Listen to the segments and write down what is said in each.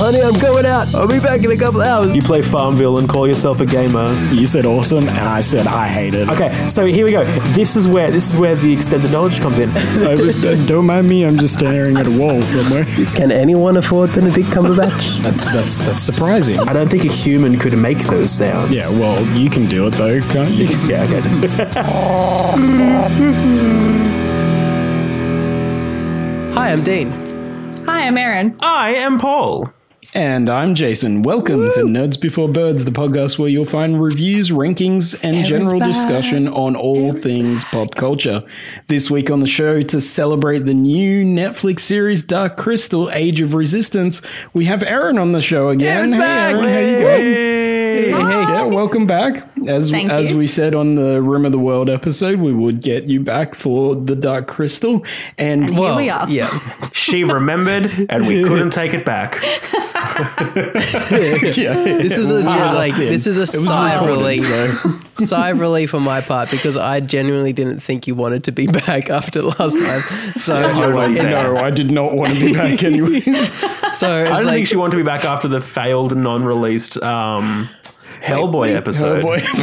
Honey, I'm going out. I'll be back in a couple hours. You play Farmville and call yourself a gamer. You said awesome, and I said I hate it. Okay, so here we go. This is where the extended knowledge comes in. Don't mind me. I'm just staring at a wall somewhere. Can anyone afford Benedict Cumberbatch? That's surprising. I don't think a human could make those sounds. Yeah, well, you can do it though, can't you? Yeah, okay. Hi, I'm Dean. Hi, I'm Erin. I am Paul. And I'm Jason. Welcome to Nerds Before Birds, the podcast where you'll find reviews, rankings, and general discussion on all things pop culture. This week on the show, to celebrate the new Netflix series Dark Crystal: Age of Resistance, we have Erin on the show again. Erin's back. Erin, how you going? Hey, yeah, welcome back. As we said on the Rim of the World episode, we would get you back for the Dark Crystal, and Here we are. Yeah. She remembered, and we couldn't take it back. This is legit. This is a sigh of relief. Sigh of relief on my part because I genuinely didn't think you wanted to be back after last time. So no, I did not want to be back anyway. So I don't think she wanted to be back after the failed non-released Hellboy episode.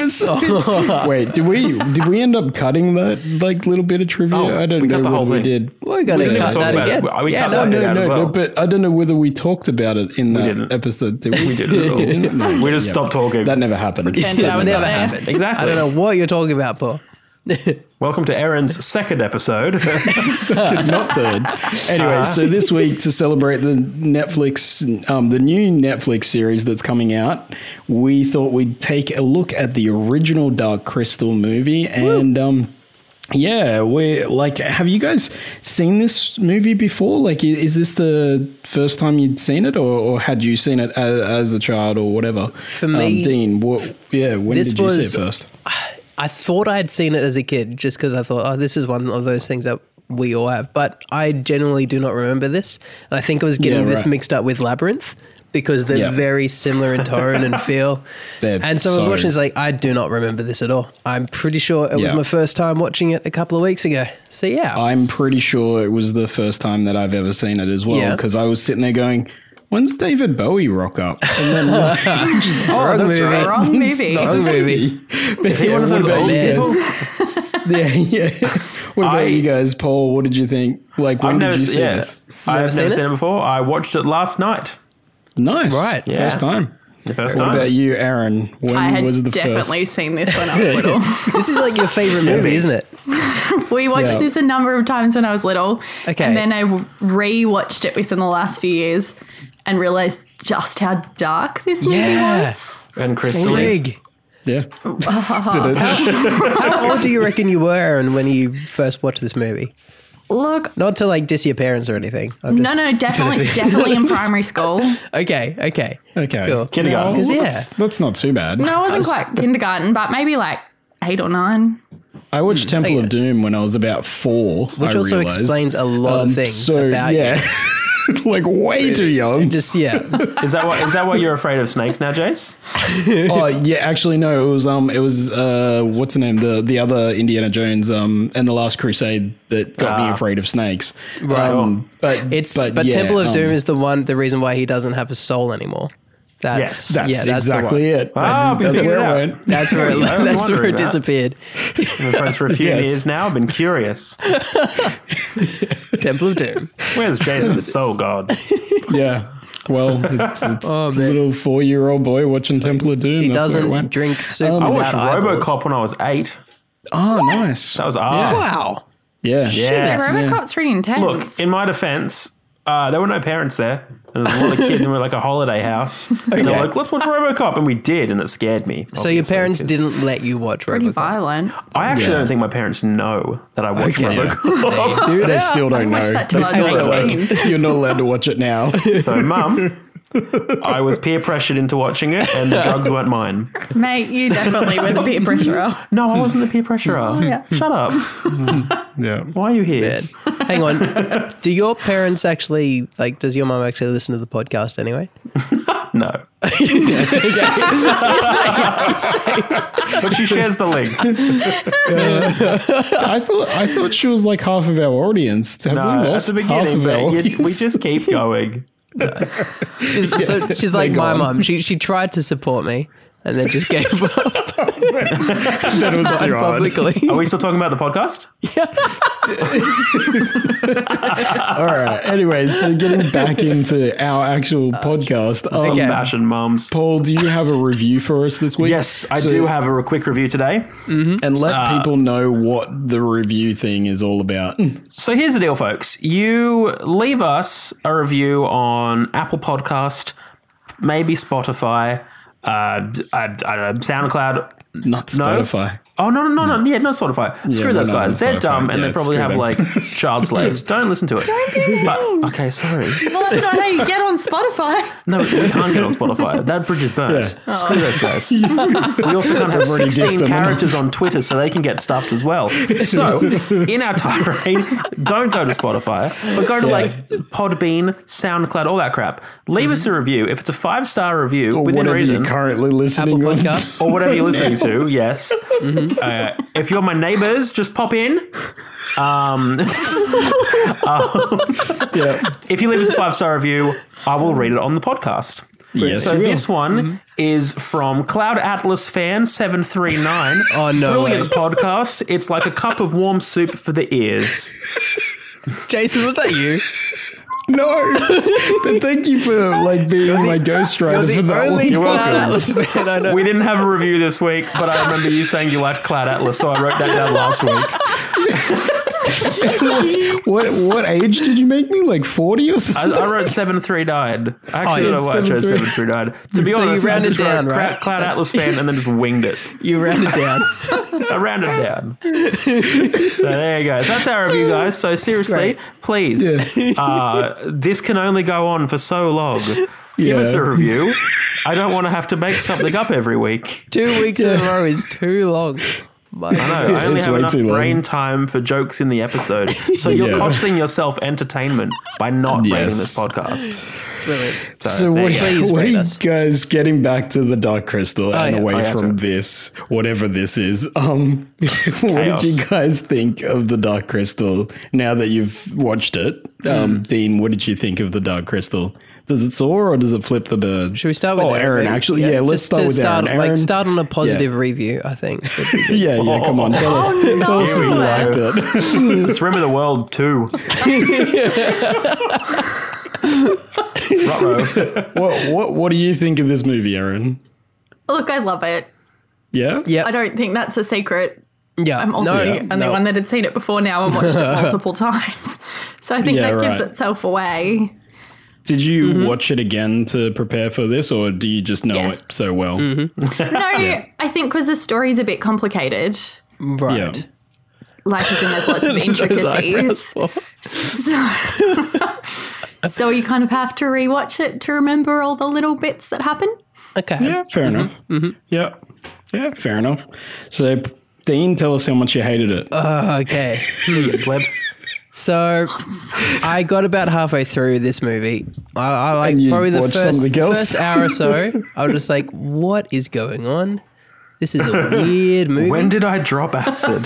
Wait, did we end up cutting that little bit of trivia? I don't know whole what we thing. did. we're going to cut that again. We cut that out as well. But I don't know whether we talked about it in that didn't. episode. Did we? We didn't at all. We just stopped talking. That never happened. Pretended I was Never not there. happened. Exactly. I don't know what you're talking about, Paul. Welcome to Erin's second episode. Not third. Anyway, so this week to celebrate the Netflix, the new Netflix series that's coming out, we thought we'd take a look at the original Dark Crystal movie. And yeah, we're like, have you guys seen this movie before? Like, is this the first time you'd seen it, or had you seen it as a child or whatever? For me, Dean, when did you see it first? I thought I had seen it as a kid just because I thought, this is one of those things that we all have. But I genuinely do not remember this. And I think I was getting this mixed up with Labyrinth because they're very similar in tone and feel. And so I was watching this like, I do not remember this at all. I'm pretty sure it was my first time watching it a couple of weeks ago. So yeah. I'm pretty sure it was the first time that I've ever seen it as well because I was sitting there going, when's David Bowie rock up? And then Wrong movie. Wrong movie. Is he one of those old people? Yeah. What about you guys, Paul? What did you think? Like, when did you see this? I've never seen it before. I watched it last night. Nice. Right. Yeah. First time. The first What time. about you, Aaron? When I had was the definitely seen this when I was little. This is like your favorite movie, isn't it? We watched this a number of times when I was little. Okay. And then I re-watched it within the last few years and realised just how dark this movie was. And Crystal. Big. Yeah. How old do you reckon you were, Aaron, when you first watched this movie? Look, Not to like diss your parents or anything. no, definitely in primary school. Okay. Okay. Cool. Kindergarten. Because That's not too bad. No, I wasn't quite kindergarten, but maybe like 8 or 9. I watched Temple of Doom when I was about 4. Which also explains a lot of things about you. Like way too young. Just Is that why you're afraid of snakes now, Jace? Oh yeah, actually no. It was what's the name? The other Indiana Jones and the Last Crusade that got me afraid of snakes. Right. But yeah, Temple of Doom is the reason why he doesn't have a soul anymore. That's that's the exactly one. it. Ah, we That's figured where it it out. went. That's where it disappeared. We've been friends for a few years now. I've been curious. Temple of Doom. Where's Jason, the soul god? Yeah. Well, it's Oh, a man. little 4-year-old boy watching Temple of Doom. He That's where it doesn't went. drink soup I watched without eyeballs. RoboCop when I was 8. Oh, nice. That was Wow. Yeah. Yeah. RoboCop's pretty intense. Look, in my defense, there were no parents there. And there was a lot of kids, and we were like a holiday house. And they were like, let's watch RoboCop. And we did, and it scared me. So your obviously, parents 'cause didn't let you watch pretty RoboCop? violent. I actually don't think my parents know that I watch Okay. RoboCop. Dude, they still don't watched know. that till They I still was don't 18. like, you're not allowed to watch it now. So, Mum, I was peer pressured into watching it, and the drugs weren't mine. Mate, you definitely were the peer pressurer. No, I wasn't the peer pressurer. yeah. Shut up. Yeah. Why are you here? Hang on. Do your parents actually, like, does your mum actually listen to the podcast anyway? No. But she shares the link. I thought she was like half of our audience. Have we No, at lost the half beginning, of our but we audience? just keep going. She's like my mum. She tried to support me and then just gave up. That was too hard. Publicly. Are we still talking about the podcast? All right. Anyways, so getting back into our actual podcast. Okay. Fashion mums. Paul, do you have a review for us this week? Yes, I do have a quick review today. And let people know what the review thing is all about. So here's the deal, folks. You leave us a review on Apple Podcast, maybe Spotify, I don't know, SoundCloud. Not Spotify. Oh, no. Yeah, not Spotify. Screw those guys. They're Spotify. dumb and they probably have them. like child slaves. Don't listen to it. Don't be mean. Okay, sorry. Well, that's not how you get on Spotify. No, we can't get on Spotify. That bridge is burnt. Yeah. Screw those guys. We also can't have already dissed 16 them. characters on Twitter so they can get stuffed as well. So, in our tirade, don't go to Spotify, but go to like Podbean, SoundCloud, all that crap. Leave us a review. If it's a 5-star review, Or within whatever reason, you're currently listening Apple on. Podcast. or whatever you're listening to, yes. If you're my neighbors, just pop in. Yeah. If you leave us a 5-star review, I will read it on the podcast. Yes, So you will. this one is from Cloud Atlas Fan 739. Oh, no Brilliant podcast. It's like a cup of warm soup for the ears. Jason, was that you? No. But thank you for like being my ghostwriter You're for the that only one. Cloud Atlas fan I know. We didn't have a review this week, but I remember you saying you liked Cloud Atlas, so I wrote that down last week. What age did you make me? Like 40 or something? I wrote 7-3 died. Actually, yeah, I chose 7-3. 7-3 died. To be So you honest, I rounded just wrote down, right? Cloud Atlas fan and then just winged it. You rounded down. I rounded down. So there you go. That's our review, guys. So seriously, please, this can only go on for so long. Give us a review. I don't want to have to make something up every week. 2 weeks in a row is too long. I know. I only It's have way enough too long. brain time for jokes in the episode. So you're Yeah. costing yourself entertainment by not rating Yes. this podcast. Brilliant. So there what, you go. Please what are rate you us. guys getting back to the Dark Crystal and yeah. away Oh, yeah, from sure. this, whatever this is? What did you guys think of the Dark Crystal now that you've watched it? Dean, what did you think of the Dark Crystal? Does it soar or does it flip the bird? Should we start with Aaron? Actually, yeah, let's just start to with Aaron. Like Aaron, start on a positive review, I think. yeah, come on, tell us if Here you we liked go. it. It's Rim of the World 2. Ruh-roh. What do you think of this movie, Aaron? Look, I love it. Yeah, Yeah. I don't think that's a secret. Yeah. I'm also the only one that had seen it before now and watched it multiple times. So I think Yeah, that gives right. itself away. Did you watch it again to prepare for this, or do you just know Yes. it so well? No, I think because the story's a bit complicated. Right. Yeah. Like, as in there's lots of intricacies. So you kind of have to rewatch it to remember all the little bits that happen. Okay. Yeah, fair enough. Yeah, fair enough. So, Dean, tell us how much you hated it. Okay. Pleb. So I got about halfway through this movie. I like And you probably the watched something else? first hour or so. I was just like, what is going on? This is a weird movie. When did I drop acid?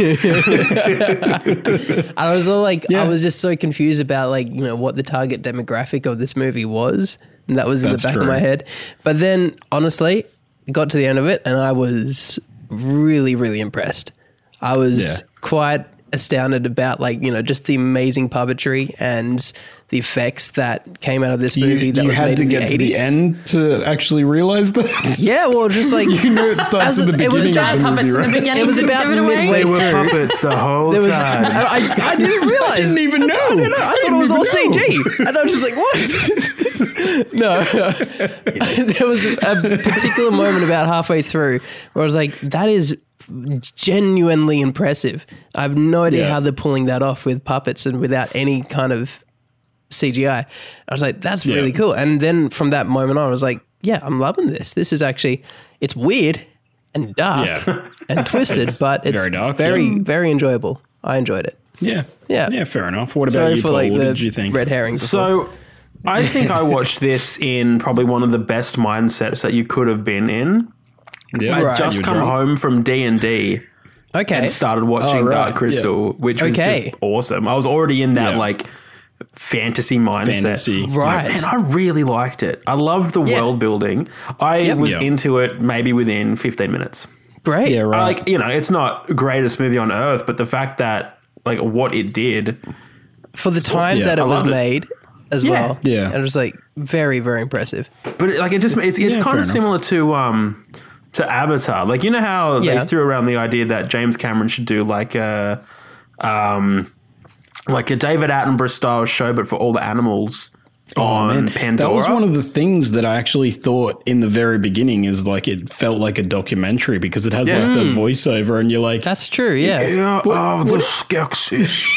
I was all like, I was just so confused about like, what the target demographic of this movie was. And that was in That's the back true. of my head. But then honestly, got to the end of it and I was really, really impressed. I was quite astounded about like, just the amazing puppetry and the effects that came out of this movie that you was had made to in get the to 80s. the end to actually realize that. Yeah, well, just like It starts at the it was beginning Giant of the puppets movie, in the right? beginning. it was didn't about give it away. midway They were through. puppets the whole There was, time. I didn't realize. I didn't even know. I thought it was all CG. And I was just like, what? No. There was a particular moment about halfway through where I was like, that is genuinely impressive. I have no idea how they're pulling that off with puppets and without any kind of CGI. I was like, that's really cool. And then from that moment on, I was like, yeah, I'm loving this. This is actually, it's weird and dark and twisted, but it's very dark, very enjoyable. I enjoyed it. Yeah, fair enough. What about Sorry you, for Paul? like What the did you think? red herring. before. So I think I watched this in probably one of the best mindsets that you could have been in. Yeah, I'd just come home from D&D okay. and started watching Oh, right. Dark Crystal, which was Okay. just awesome. I was already in that like fantasy mindset. Right. And I really liked it. I loved the world building. I was into it maybe within 15 minutes. Great. Yeah, right. Like, it's not the greatest movie on earth, but the fact that like what it did for the time that it was made as well. Yeah. And it was like very, very impressive. But it's kind of similar to Avatar. Like, how they threw around the idea that James Cameron should do like a David Attenborough style show, but for all the animals on Pandora. That was one of the things that I actually thought in the very beginning is like it felt like a documentary because it has like the voiceover and you're like, that's true. Yeah. The Skeksis.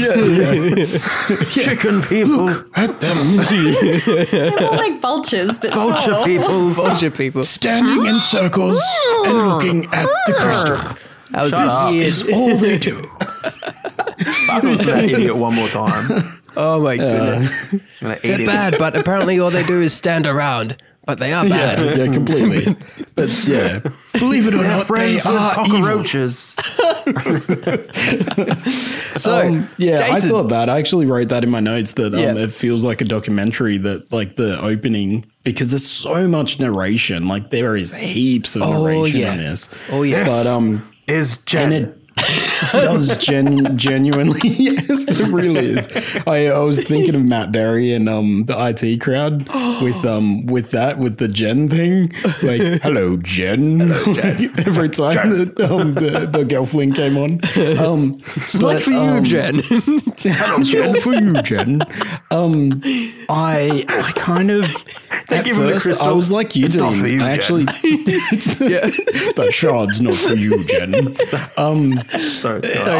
Chicken people. Look at them. They're all like vultures, but Vulture people Standing in circles and looking at the crystal. That was This is all they do. I was that idiot one more time. Oh my goodness. They're bad, but apparently all they do is stand around. But they are bad. Yeah, completely. But yeah, believe it or not, friends they with are cockroaches. So, yeah, Jason. I thought that. I actually wrote that in my notes that it feels like a documentary that, like, the opening, because there's so much narration. Like, there is heaps of narration in this. Oh, yes. But, is Jen. and it does genuinely. Yes, it really is. I was thinking of Matt Berry and the IT crowd with the Jen thing. Like, hello, Jen. Every time the girlfriend came on. Not for you, Jen. Hello, Jen. For you, Jen. I kind of at first I was like you, it's Dean. not for you, I actually, that shard's not for you, Jen. Sorry.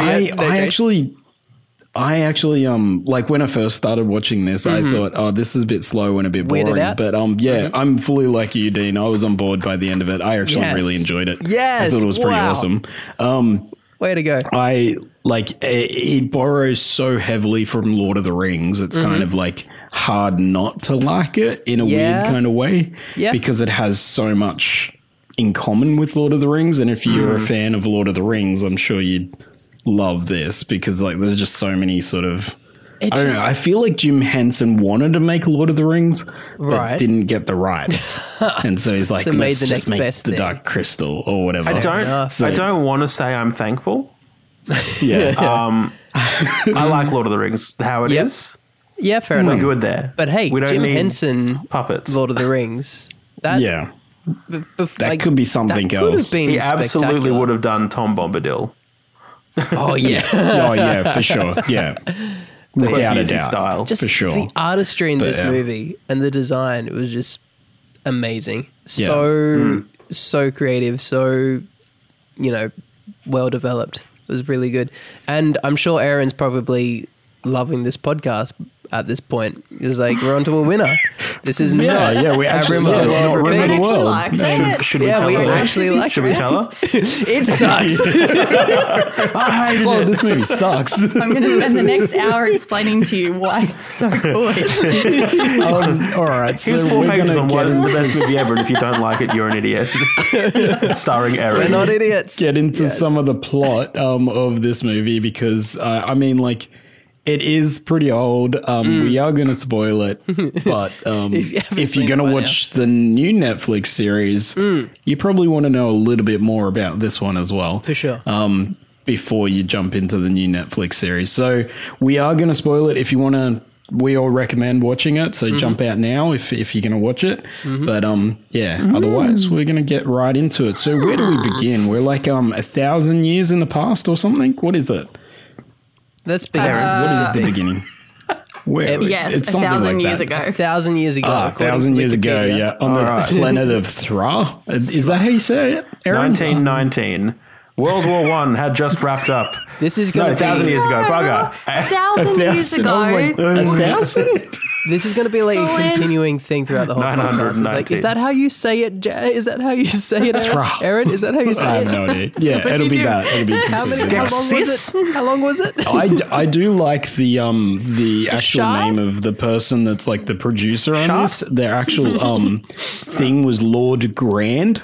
I actually like when I first started watching this, I thought, oh, this is a bit slow and a bit boring. But I'm fully like you, Dean. I was on board by the end of it. I actually really enjoyed it. Yes, I thought it was pretty awesome. Way to go. I like it borrows so heavily from Lord of the Rings. It's kind of like hard not to like it in a weird kind of way because it has so much in common with Lord of the Rings. And if you're a fan of Lord of the Rings, I'm sure you'd love this because like there's just so many sort of I don't know. I feel like Jim Henson wanted to make Lord of the Rings, but didn't get the rights, and so he's like, "Let's just make the Dark Crystal or whatever." I don't want to say I'm thankful. I like Lord of the Rings how it is. Yeah, fair enough. We're good there. But hey, we don't Jim need Henson, puppets. Lord of the Rings. That that could be something else. He absolutely would have done Tom Bombadil. Oh yeah, for sure. Yeah. Without a doubt, style. Just for sure. The artistry in this movie and the design, it was just amazing. So creative, so well developed. It was really good, and I'm sure Aaron's probably loving this podcast at this point. It's like we're onto a winner. This is we actually it's not Rim of the World. Should we tell her? Actually like Should we tell her? It sucks. I hated it. This movie sucks. I'm going to spend the next hour explaining to you why it's so good. All right, so here's 4 pages on why this is the best movie ever, and if you don't like it, you're an idiot. Starring Aaron. We're not idiots. Get into some of the plot of this movie because I mean, like, it is pretty old. We are going to spoil it, but if you're going to watch the new Netflix series, you probably want to know a little bit more about this one as well. For sure. Before you jump into the new Netflix series. So we are going to spoil it if you want to. We all recommend watching it, so jump out now if you're going to watch it. But otherwise we're going to get right into it. So where do we begin? We're like 1,000 years in the past or something? What is it? Let's be what is the beginning? Where? Yes, it's something 1,000 like years that. ago. 1,000 years ago. 1,000 years ago, on the planet of Thra. Is that how you say it, Aaron? 1919. World War I had just wrapped up. This is going to be 1,000 years ago. Bugger. 1,000 years ago. I was like, 1,000? This is going to be like a continuing thing throughout the whole podcast. It's like, is that how you say it? Is that how you say it, Aaron? Is that how you say it? I have no idea. Yeah, it'll be that. It'll be How long was it? I do like the actual name of the person that's like the producer on this. Their actual thing was Lord Grand.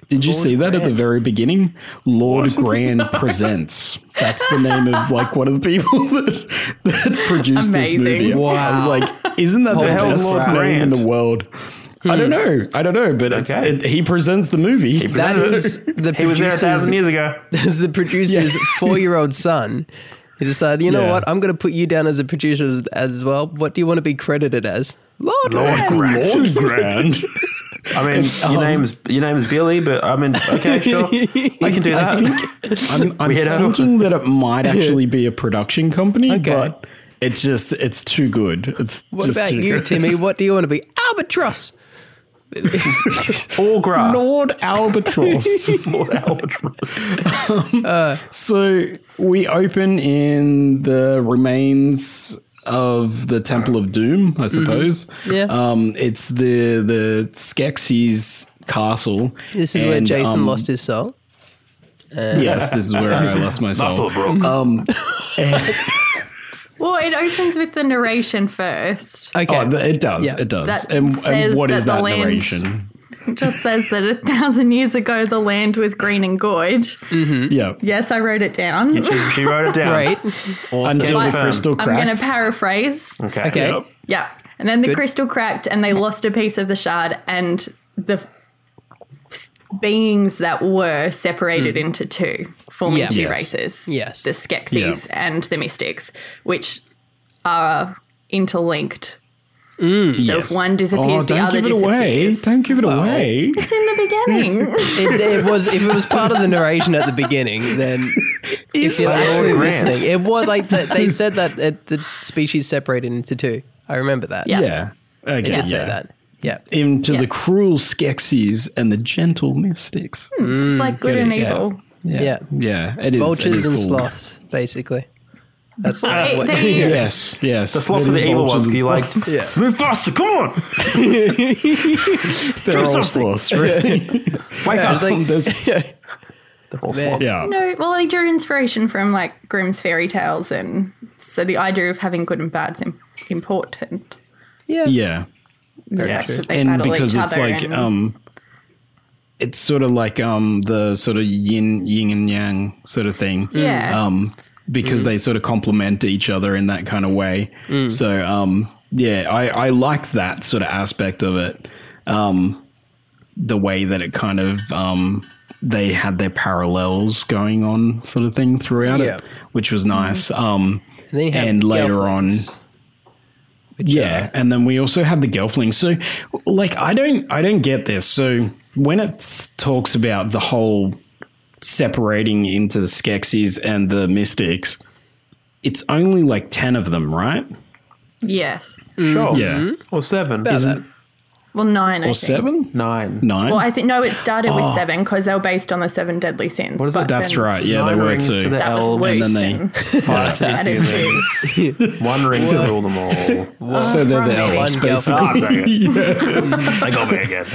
Did you see that at the very beginning? Lord Grand Presents. That's the name of like one of the people that produced Amazing. this movie. Wow. I was like, isn't that the hell's best Lord name in Grant? the world? I don't know, but he presents the movie. That is the He was there 1,000 years ago. That's the producer's 4-year-old son. He decided, you know what? I'm going to put you down as a producer as well. What do you want to be credited as? Lord Grant. Lord Grand. I mean, your name's Billy, but I mean, okay, sure, I can do that. I'm thinking that it might actually be a production company, but it's too good. What just about too you, good. Timmy? What do you want to be? Albatross. Augra. Lord Albatross. Lord Albatross. So we open in the remains of the Temple of Doom, I suppose. Yeah. It's the Skeksis castle. This is where Jason lost his soul. Yes, this is where I lost my soul. Muscle broke. Well, it opens with the narration first. Okay. Oh, it does. Yeah. It does. That And says what is that the that land- narration? It just says that 1,000 years ago the land was green and good. Yeah. Yes, I wrote it down. She wrote it down. Great. Until the Confirmed. crystal I'm cracked. going to paraphrase. Okay. Okay. Yep. Yeah. And then the Good. crystal cracked and they lost a piece of the shard, and the beings that were separated into two, forming Yeah. two Yes. races. Yes. The Skeksis and the Mystics, which are interlinked. So if one disappears, the don't other give it away. disappears. Don't give it away. It's in the beginning. It was, if it was part of the narration at the beginning, then if you're actually Grant. listening, it was like they said that the species separated into two. I remember that. Yeah. Yeah. They Okay, did say yeah. that. Yeah. Into the cruel Skeksis and the gentle Mystics. It's like good and Yeah. evil. Yeah. Yeah, it is. Vultures and full. sloths, basically. That's They- what. they- Yes, yes. The sloths It were the is evil vultures ones. and You like, sloths. Yeah. move faster, come on. They're all sloths, really. Wake up. It's like, They're all sloths. Yeah. No, well, they drew inspiration from like Grimm's fairy tales, and so the idea of having good and bad's important. yeah. Yeah. The Yes. fact that they And battle because each it's other like and, it's sort of like the sort of yin and yang sort of thing. yeah, Because they sort of complement each other in that kind of way. So yeah, I like that sort of aspect of it. The way that it kind of they had their parallels going on sort of thing throughout Yeah. it, which was nice. And, then you have And later Gelflings, which yeah, and then we also have the Gelflings. So, like, I don't get this. So when it talks about the whole separating into the Skeksis and the Mystics, it's only like 10 of them, right? yes. Sure. Yeah, Or 7. About that. Well, 9, I or think. 7, 9. 9. Well, I think no, it started with 7 because they were based on the 7 deadly sins. What is it? but That's then right. Yeah, 9 they were rings too. to the That was elves, loose and then and 5 to the added humans, 1 ring to rule them all. So they're the Wrong elves, One basically. They got me again.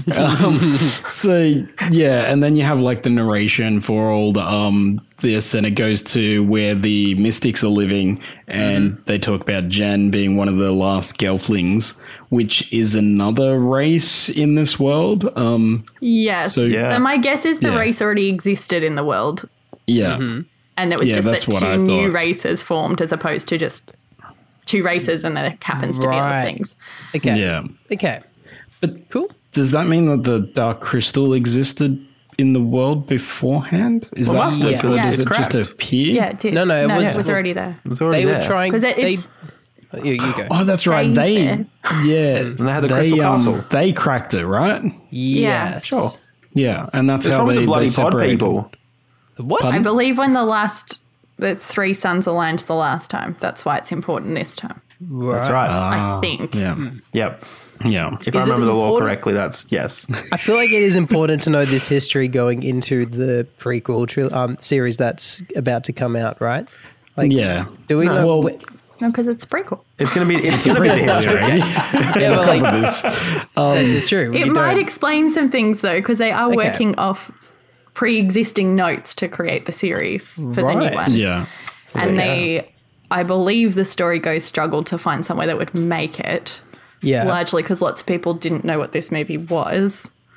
So yeah, and then you have like the narration for all the this, and it goes to where the Mystics are living, and they talk about Jen being one of the last Gelflings, which is another race in this world. yes. So- Yeah. So my guess is the Yeah. race already existed in the world, Yeah, and it was Yeah, just that that's what 2 I new thought. races formed as opposed to just 2 races, and there happens to be Right. other things. Okay. yeah. Okay. But Cool. does that mean that the Dark Crystal existed in the world beforehand? Is Well, that must have, because does it it just cracked. appear? Yeah, it did. No, it was- already there. It was already They there. were trying. Because They, it's you go. Oh, that's right. Stays They there. yeah, And they had the Crystal Castle. They cracked it, right? Yes. Sure. Yeah, and that's It's how probably they the bloody pod separated. people. What? I believe when the 3 suns aligned the last time. That's why it's important this time. That's right. I think. Yeah, Yep. yeah. If I Is it remember the law important- correctly, that's yes. I feel like it is important to know this history going into the prequel series that's about to come out, right? Like, Yeah. do we know? Well, No, because it's prequel. It's gonna be the history. yeah, but like, this. this is true. It You might don't- explain some things though, because they are working off pre-existing notes to create the series for the Right. new one. Yeah. And they, I believe the story goes struggled to find somewhere that would make it. yeah. Largely because lots of people didn't know what this movie was.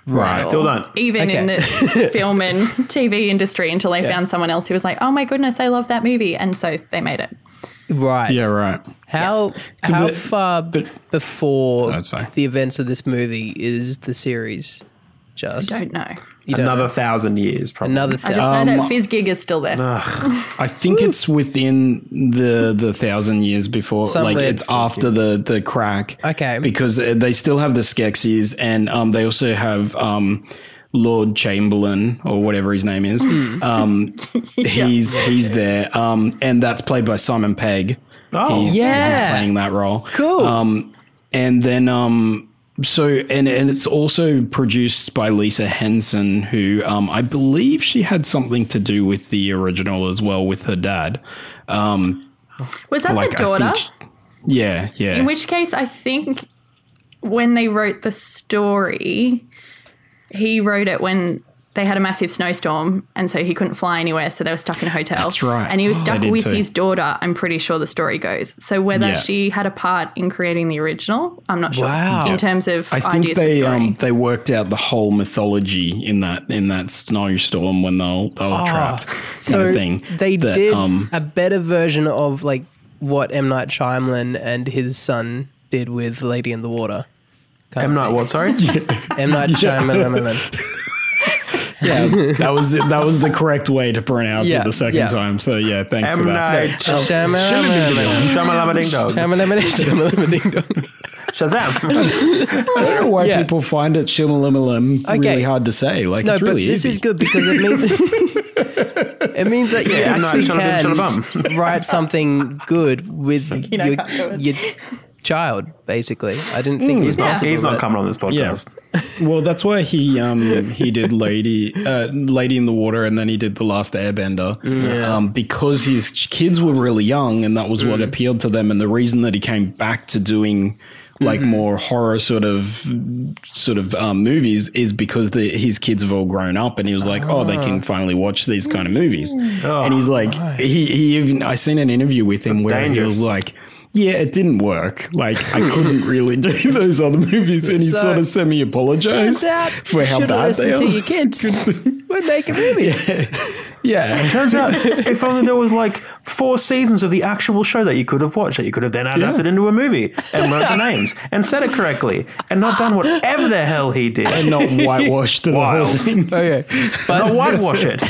Right. Still don't. Even in the film and TV industry until they found someone else who was like, oh my goodness, I love that movie. And so they made it. Right. Yeah, right. How far before the events of this movie is the series? Just I don't know. Another 1,000 years, probably. I just know that Fizzgig is still there. I think it's within the 1,000 years before. Somewhere like it's after the crack. Okay. Because they still have the Skeksis, and they also have Lord Chamberlain or whatever his name is. He's there, and that's played by Simon Pegg. Oh, he's playing that role. Cool. And then so and it's also produced by Lisa Henson, who I believe she had something to do with the original as well with her dad. Was that the daughter? Yeah. In which case, I think when they wrote the story, he wrote it when they had a massive snowstorm, and so he couldn't fly anywhere, so they were stuck in a hotel. That's right. And he was stuck with his daughter, I'm pretty sure the story goes. So whether she had a part in creating the original, I'm not sure. Wow. In terms of I ideas think for story. they worked out the whole mythology in that snowstorm when they were trapped. So thing. They did a better version of like what M. Night Shyamalan and his son did with Lady in the Water. M. Night what, sorry? M. Night Shyamalan. Yeah, that was the correct way to pronounce it the second time. So yeah, thanks for that. Shamalama Ding Dong. Shamalama Ding Dong. Shazam. I don't know why people find it shimalamalum really hard to say. Like, it's really this easy. is good because it means it means that you actually can write something good with your child, basically. I didn't think it was possible. He's not coming on this podcast. Yeah. Well, that's why he did Lady in the Water, and then he did The Last Airbender, because his kids were really young, and that was what appealed to them. And the reason that he came back to doing like more horror sort of movies is because his kids have all grown up, and he was like, they can finally watch these kind of movies. And he's like, he even, I seen an interview with him where he was like, yeah, it didn't work. Like, I couldn't really do those other movies, and he sort of semi-apologized for how bad they are. To your kids. We're making movies. Yeah. It turns out, if only there was like 4 seasons of the actual show that you could have watched, that you could have then adapted into a movie and learned the names and said it correctly and not done whatever the hell he did. And not whitewashed the whole thing. Okay. But not whitewash it.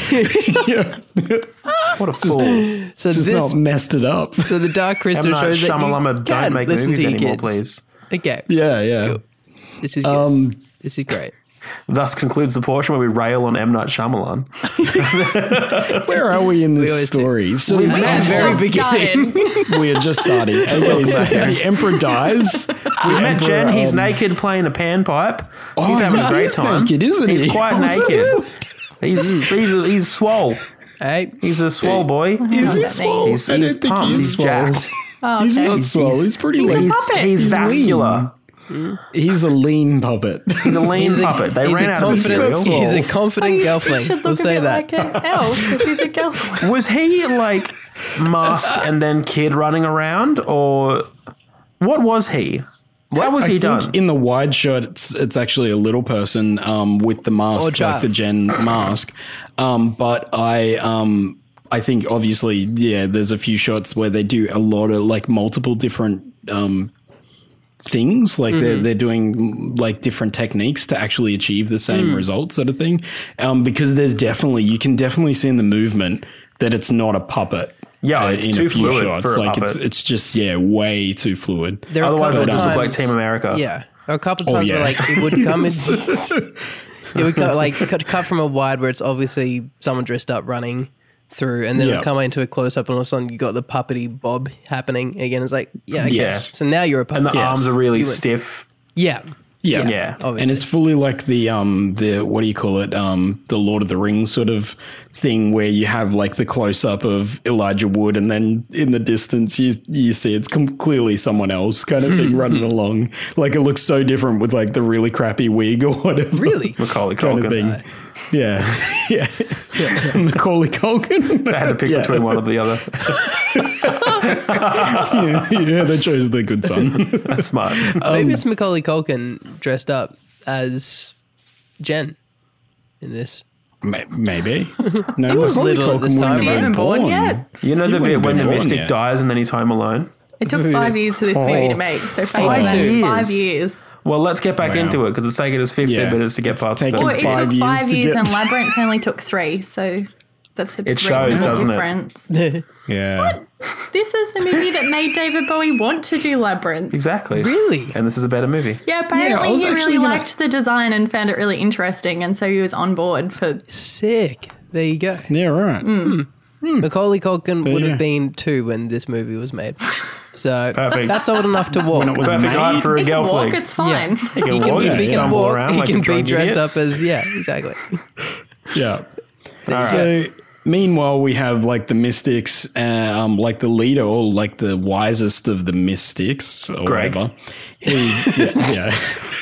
What a fool. So just not messed it up. So the Dark Crystal shows that Shamalama don't make movies anymore, please. Okay. Yeah. Cool. This is good. This is great. Thus concludes the portion where we rail on M. Night Shyamalan. Where are we in this story? So we are very beginning. We are just starting. Okay, so the Emperor dies. We met Jen. He's naked playing a panpipe. He's having a great time. Naked, isn't he? He's quite naked. He's swole. Hey, he's a swole boy. Is he swole? He's pumped. He's jacked. Oh, he's not swole. He's pretty lean. He's vascular. He's a lean puppet. He's a lean puppet. They ran out of material. He's a confident gelfling. We'll say that. Like an elf, he's a gelfling. Was he like mask and then kid running around, or what was he? How was he done? In the wide shot, it's actually a little person with the mask, like the Jen mask. But I think obviously, there's a few shots where they do a lot of like multiple different things, like they're doing like different techniques to actually achieve the same result, sort of thing. Because you can definitely see in the movement that it's not a puppet. Yeah, it's in too a few fluid shots. for a like puppet. It's just way too fluid. Otherwise, it would just look like Team America. Yeah, a couple of times where like it would come in. It would come, like cut from a wide where it's obviously someone dressed up running through, and then it'll come into a close up, and all of a sudden you got the puppety bob happening again. It's like, so now you're a puppet, and the arms are really stiff. Yeah. Obviously. And it's fully like the what do you call it? The Lord of the Rings sort of thing where you have like the close up of Elijah Wood, and then in the distance you see it's clearly someone else kind of thing running along. Like it looks so different with like the really crappy wig or whatever. Really? Macaulay kind Culkin. of thing. Yeah. Macaulay Culkin. They had to pick between one or the other. They chose the good son. That's smart. Maybe it's Macaulay Culkin dressed up as Jen in this. Maybe. No, was little at this time. He wasn't born yet. You know the bit when the mystic dies and then he's home alone? It took 5 years for this movie to make. So 5 years. Well, let's get back into it because it's taken us 15 minutes to get past it. Well, it took 5 years and Labyrinth only took 3. So that's a reasonable difference. Yeah. What? This is the movie that made David Bowie want to do Labyrinth. Exactly. Really? And this is a better movie. Yeah, apparently he really liked the design and found it really interesting, and so he was on board for... Sick. There you go. Yeah, right. Macaulay Culkin would have been 2 when this movie was made. So Perfect. That's old enough to walk. When it was Perfect made. height for a He girl can walk, flick. it's fine. He can walk, He can stumble walk. around He like a can be drunk dressed idiot. up as exactly. Yeah. All right. So meanwhile, we have like the mystics, like the leader or like the wisest of the mystics or Greg. whatever. Yeah.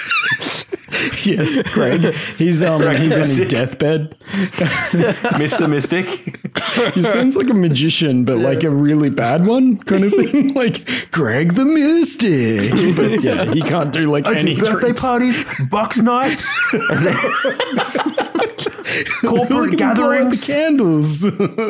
Yes, Greg. He's on his Mystic. deathbed. Mr. Mystic. He sounds like a magician, but like a really bad one kind of thing. Like Greg the Mystic. But yeah, he can't do like any birthday tricks. parties, bucks nights, and then corporate Look at him blow out gatherings. the candles.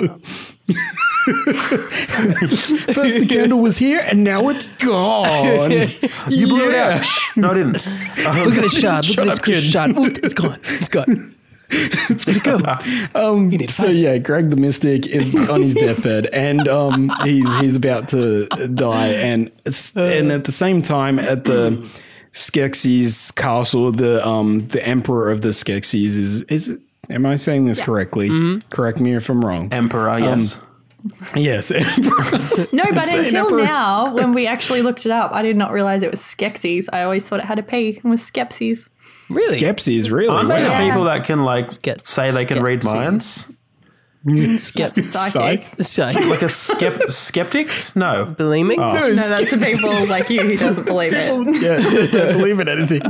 First the candle was here, and now it's gone. You blew it out. Shh. No, I didn't. Look at this shard. Look at this Chris shard. Ooh, it's gone. It's gone. It's gonna go. So yeah, Greg the Mystic is on his deathbed, and he's about to die, and at the same time at the Skeksis castle, the emperor of the Skeksis is. Am I saying this correctly? Mm-hmm. Correct me if I'm wrong. Emperor, yes. Yes, emperor. No, but So until Emperor- now, when we actually looked it up, I did not realize it was Skeksis. I always thought it had a P and was Skepsis. Really? Skepsis, really? Aren't they the Wow. people that can like say they can read Skepsis. minds? Psychic. Psych. Like a skeptics? No. Bulimic? No, that's the people like you who doesn't believe it. Yeah, don't believe in anything.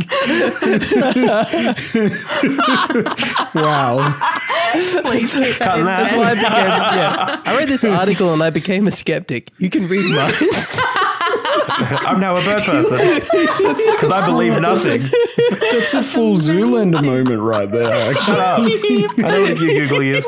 Wow. Please keep that in that. That's there. why I became. I read this article and I became a skeptic. You can read minds. I'm now a bird person. Because I believe nothing. That's a full Zoolander moment right there, actually. Shut up. I know what you googly is.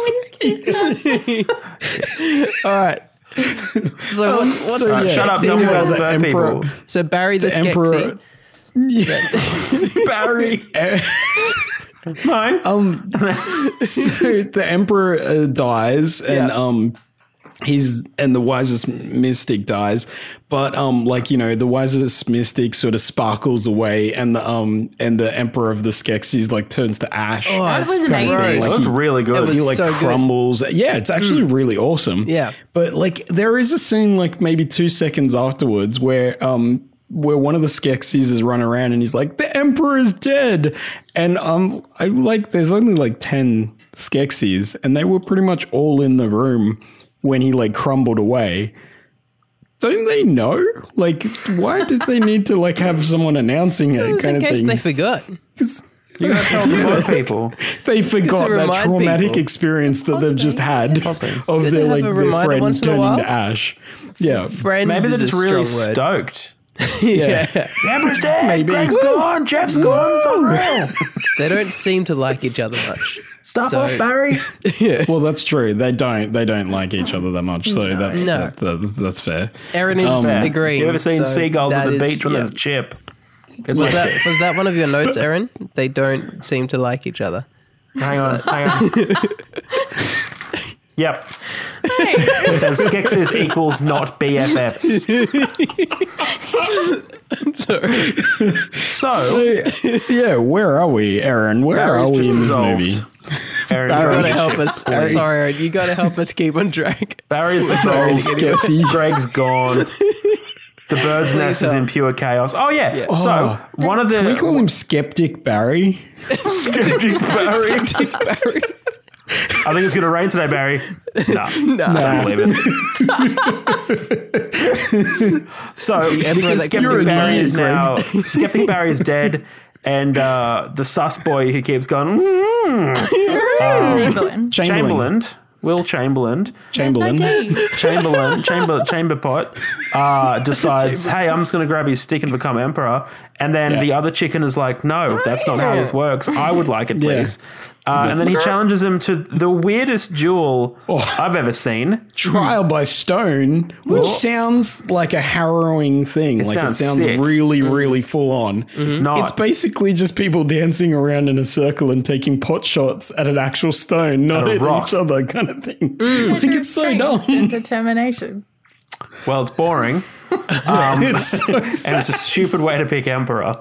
All right. So what's so the yeah, Shut up, Skeksis? tell me about the bird emperor- people. So Barry the, Emperor. Skeksis. Barry. Mine. So the emperor dies, and he's the wisest mystic dies, but the wisest mystic sort of sparkles away, and the emperor of the Skeksis like turns to ash. Oh, That it's was amazing. gross. That looked really good. It He was like so good. crumbles. Yeah, it's actually really awesome. Yeah. But like there is a scene like maybe 2 seconds afterwards where one of the Skeksis is run around and he's like, the emperor is dead. And I like there's only like 10 Skeksis and they were pretty much all in the room when he like crumbled away. Don't they know? Like, why did they need to like have someone announcing it kind In of case thing? they forgot. 'Cause You got to tell the bird people. they forgot that remind traumatic people. experience that they've just had of Good to their have like a their reminder friend once in a turning while. to ash. Yeah. Friend Maybe they're is just a really strong word. stoked. Yeah. The Emperor's dead. Maybe. Greg's gone. Jeff's gone. It's unreal. They don't seem to like each other much. Stop So- off, Barry. Well, that's true. They don't like each other that much. So that's fair. Aaron is agreeing. You ever seen so seagulls at that the is- beach when yeah. there's a chip? It's Was like, that one of your notes, Aaron? They don't seem to like each other. hang on. Yep. It says Skeksis equals not BFFs. Sorry. So, Yeah, where are we, Aaron? Where Barry's are we just in this resolved. movie? Aaron, You gotta Barry's help us. Please. Sorry, Aaron. You gotta help us keep on track. Barry's Barry dissolved. Skepsy. Greg's gone. The bird's nest is in pure chaos. Oh, yeah. So, one of the... Can we call him Skeptic Barry? Skeptic Barry. Barry. I think it's going to rain today, Barry. No. Don't believe it. So, because you're Skeptic Barry annoying, is now... Skeptic Barry is dead, and the sus boy who keeps going... Chamberlain. Will Chamberlain... Chamberlain. Chamberpot decides, hey, I'm just going to grab his stick and become emperor. And then the other chicken is like, no, that's not how this works. I would like it, please. And then he challenges him to the weirdest duel I've ever seen. Trial by stone, which sounds like a harrowing thing. It sounds sick. really, really full on. It's not. It's basically just people dancing around in a circle and taking pot shots at an actual stone, not at each other kind of thing. Like, it's so dumb. Determination. Well, it's boring. And it's a stupid way to pick Emperor.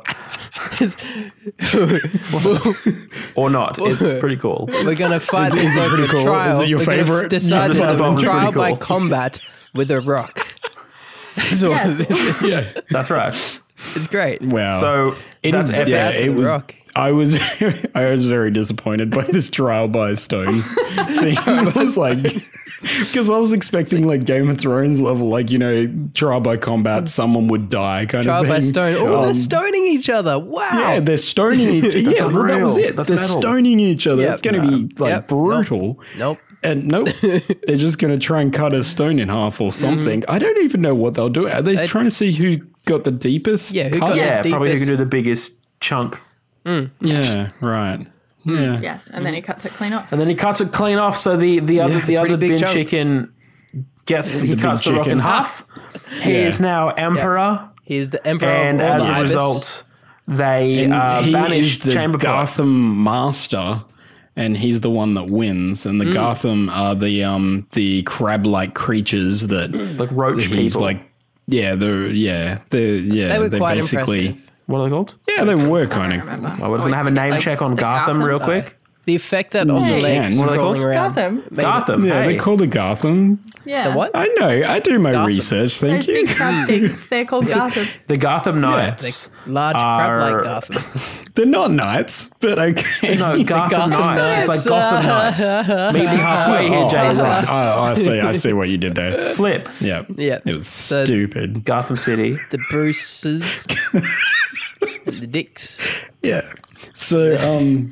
Or not. It's pretty cool. We're going to fight this over cool? trial. Is it your favorite? Decide this over trial by cool. combat with a rock. That's all it is. Yeah. That's right. It's great. Wow. So It is. Yeah, for it the was. rock. I was very disappointed by this trial by stone thing. I was like, because I was expecting like Game of Thrones level, like, you know, trial by combat, someone would die kind Trial of thing. by stone. Oh, they're stoning each other. Wow. Yeah, they're stoning each other. Yeah, well, that was it. That's they're metal. stoning each other. Yep. It's going to be like brutal. Nope. And nope, they're just going to try and cut a stone in half or something. I don't even know what they'll do. Are they trying to see who got the deepest? Yeah, who cut? got Yeah, the probably who deepest- can do the biggest chunk. Yeah, right. Yeah. Yes, and then he cuts it clean off. And then he cuts it clean off. So the other pretty big bin chunk. chicken he cuts the big rock in chicken. half. He is now emperor. He's the emperor And of all as the a ibis. result, they And he banish is the Chamberpot. Gotham master, and he's the one that wins. And the Gotham are the crab-like creatures that Like roach he's people. like. Yeah, They were they're quite basically. impressive. What are they called? Yeah, they were kind of. I was going to have a name check on Gotham Gotham? real quick. The effect that on the you legs can. What are they rolling called? around. Gotham. made it- Gotham. Yeah, hey. they call it Gotham. Yeah. The what? I know. I do my Gotham. research. Thank Those you. big crab things. They're called Gotham. The Gotham Knights. Large crab-like Gotham. They're not knights, but okay. No, Gotham Gotham Knights. It's like Gotham Knights. Meet me halfway here, Jason. I see what you did there. Flip. Yeah. Yeah. It was So- stupid. Gotham City. The Bruces. And the Dicks. Yeah. So,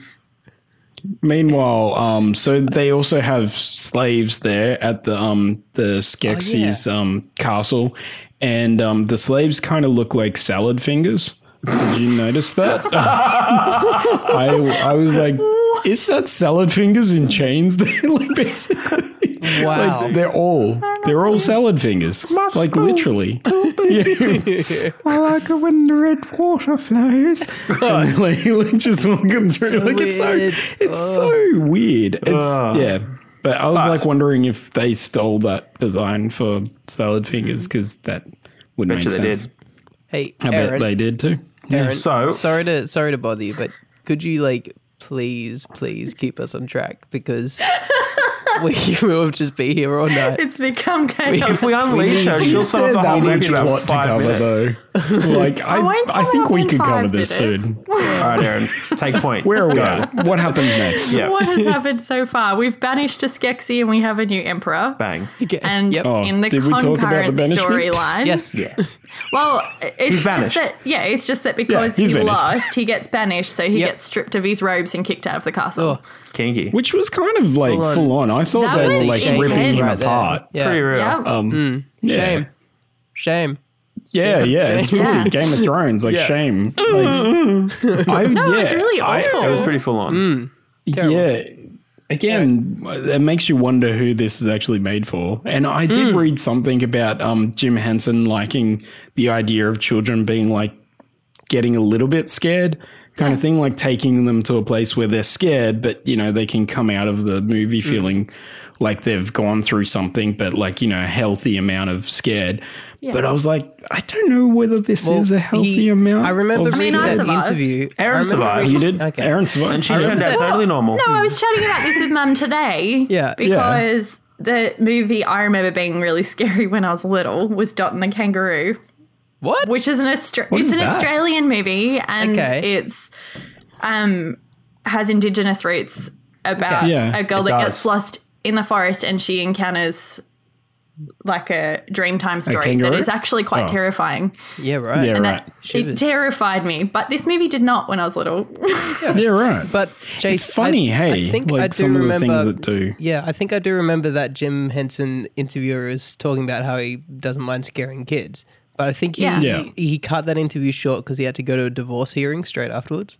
meanwhile, so they also have slaves there at the Skeksis castle, and the slaves kind of look like salad fingers. Did you notice that? I was like, is that salad fingers in chains? They're like basically, Wow. like they're all salad fingers, like literally. Yeah. I like it when the red water flows. And they're like just walking through, like weird. it's so weird. It's yeah. But I was like wondering if they stole that design for salad fingers because that would make Bet you they sense. did. Hey, I bet Aaron. they did too. Aaron, So- sorry to bother you, but could you please keep us on track because we will just be here all night. It's become chaos. If we unleash her, she'll sum up the whole movie in about 5 minutes. Like I think we could cover this soon. All right, Aaron, take point. Where are we at? What happens next? Yeah. What has happened so far? We've banished a Skeksis and we have a new emperor. Bang. And Yep. in the did we talk about the concurrent banishment? storyline, Yes. Yeah. well, it's banished. just that it's just that because he's he banished. lost, he gets banished, so he Yep. gets stripped of his robes and kicked out of the castle. Oh, Kinky. Which was kind of like Full on. full on. I thought That they was were like intense. ripping him Right there. apart. yeah. Pretty real. Yeah. Yeah. Shame. Yeah, it's fully Yeah. Game of Thrones, like Yeah. shame. Like, No, it's really awful. It was pretty full on. yeah. Again, it makes you wonder who this is actually made for. And I did read something about Jim Henson liking the idea of children being like getting a little bit scared kind of thing, like taking them to a place where they're scared, but you know, they can come out of the movie feeling like they've gone through something, but like, you know, a healthy amount of scared. Yeah. But I was like, I don't know whether this is a healthy amount. I remember of reading I that survived. interview. Aaron I remember survived. reading- You did? Okay. Aaron survived. And she turned out totally normal. No, I was chatting about this with Mum today. Yeah. Because the movie I remember being really scary when I was little was Dot and the Kangaroo, What? which is is that? Australian movie, and Okay. it's has Indigenous roots about Okay. Yeah, a girl it that does. gets lost in the forest and she encounters like a Dreamtime story that kangaroo? is actually quite Oh. terrifying. Yeah, right. Yeah, And right. it Shivers. terrified me, but this movie did not when I was little. Yeah, right. But Chase, It's funny, hey, I think like I do some of the remember, things that do. Yeah, I think I do remember that Jim Henson interviewer is talking about how he doesn't mind scaring kids. But I think he cut that interview short because he had to go to a divorce hearing straight afterwards.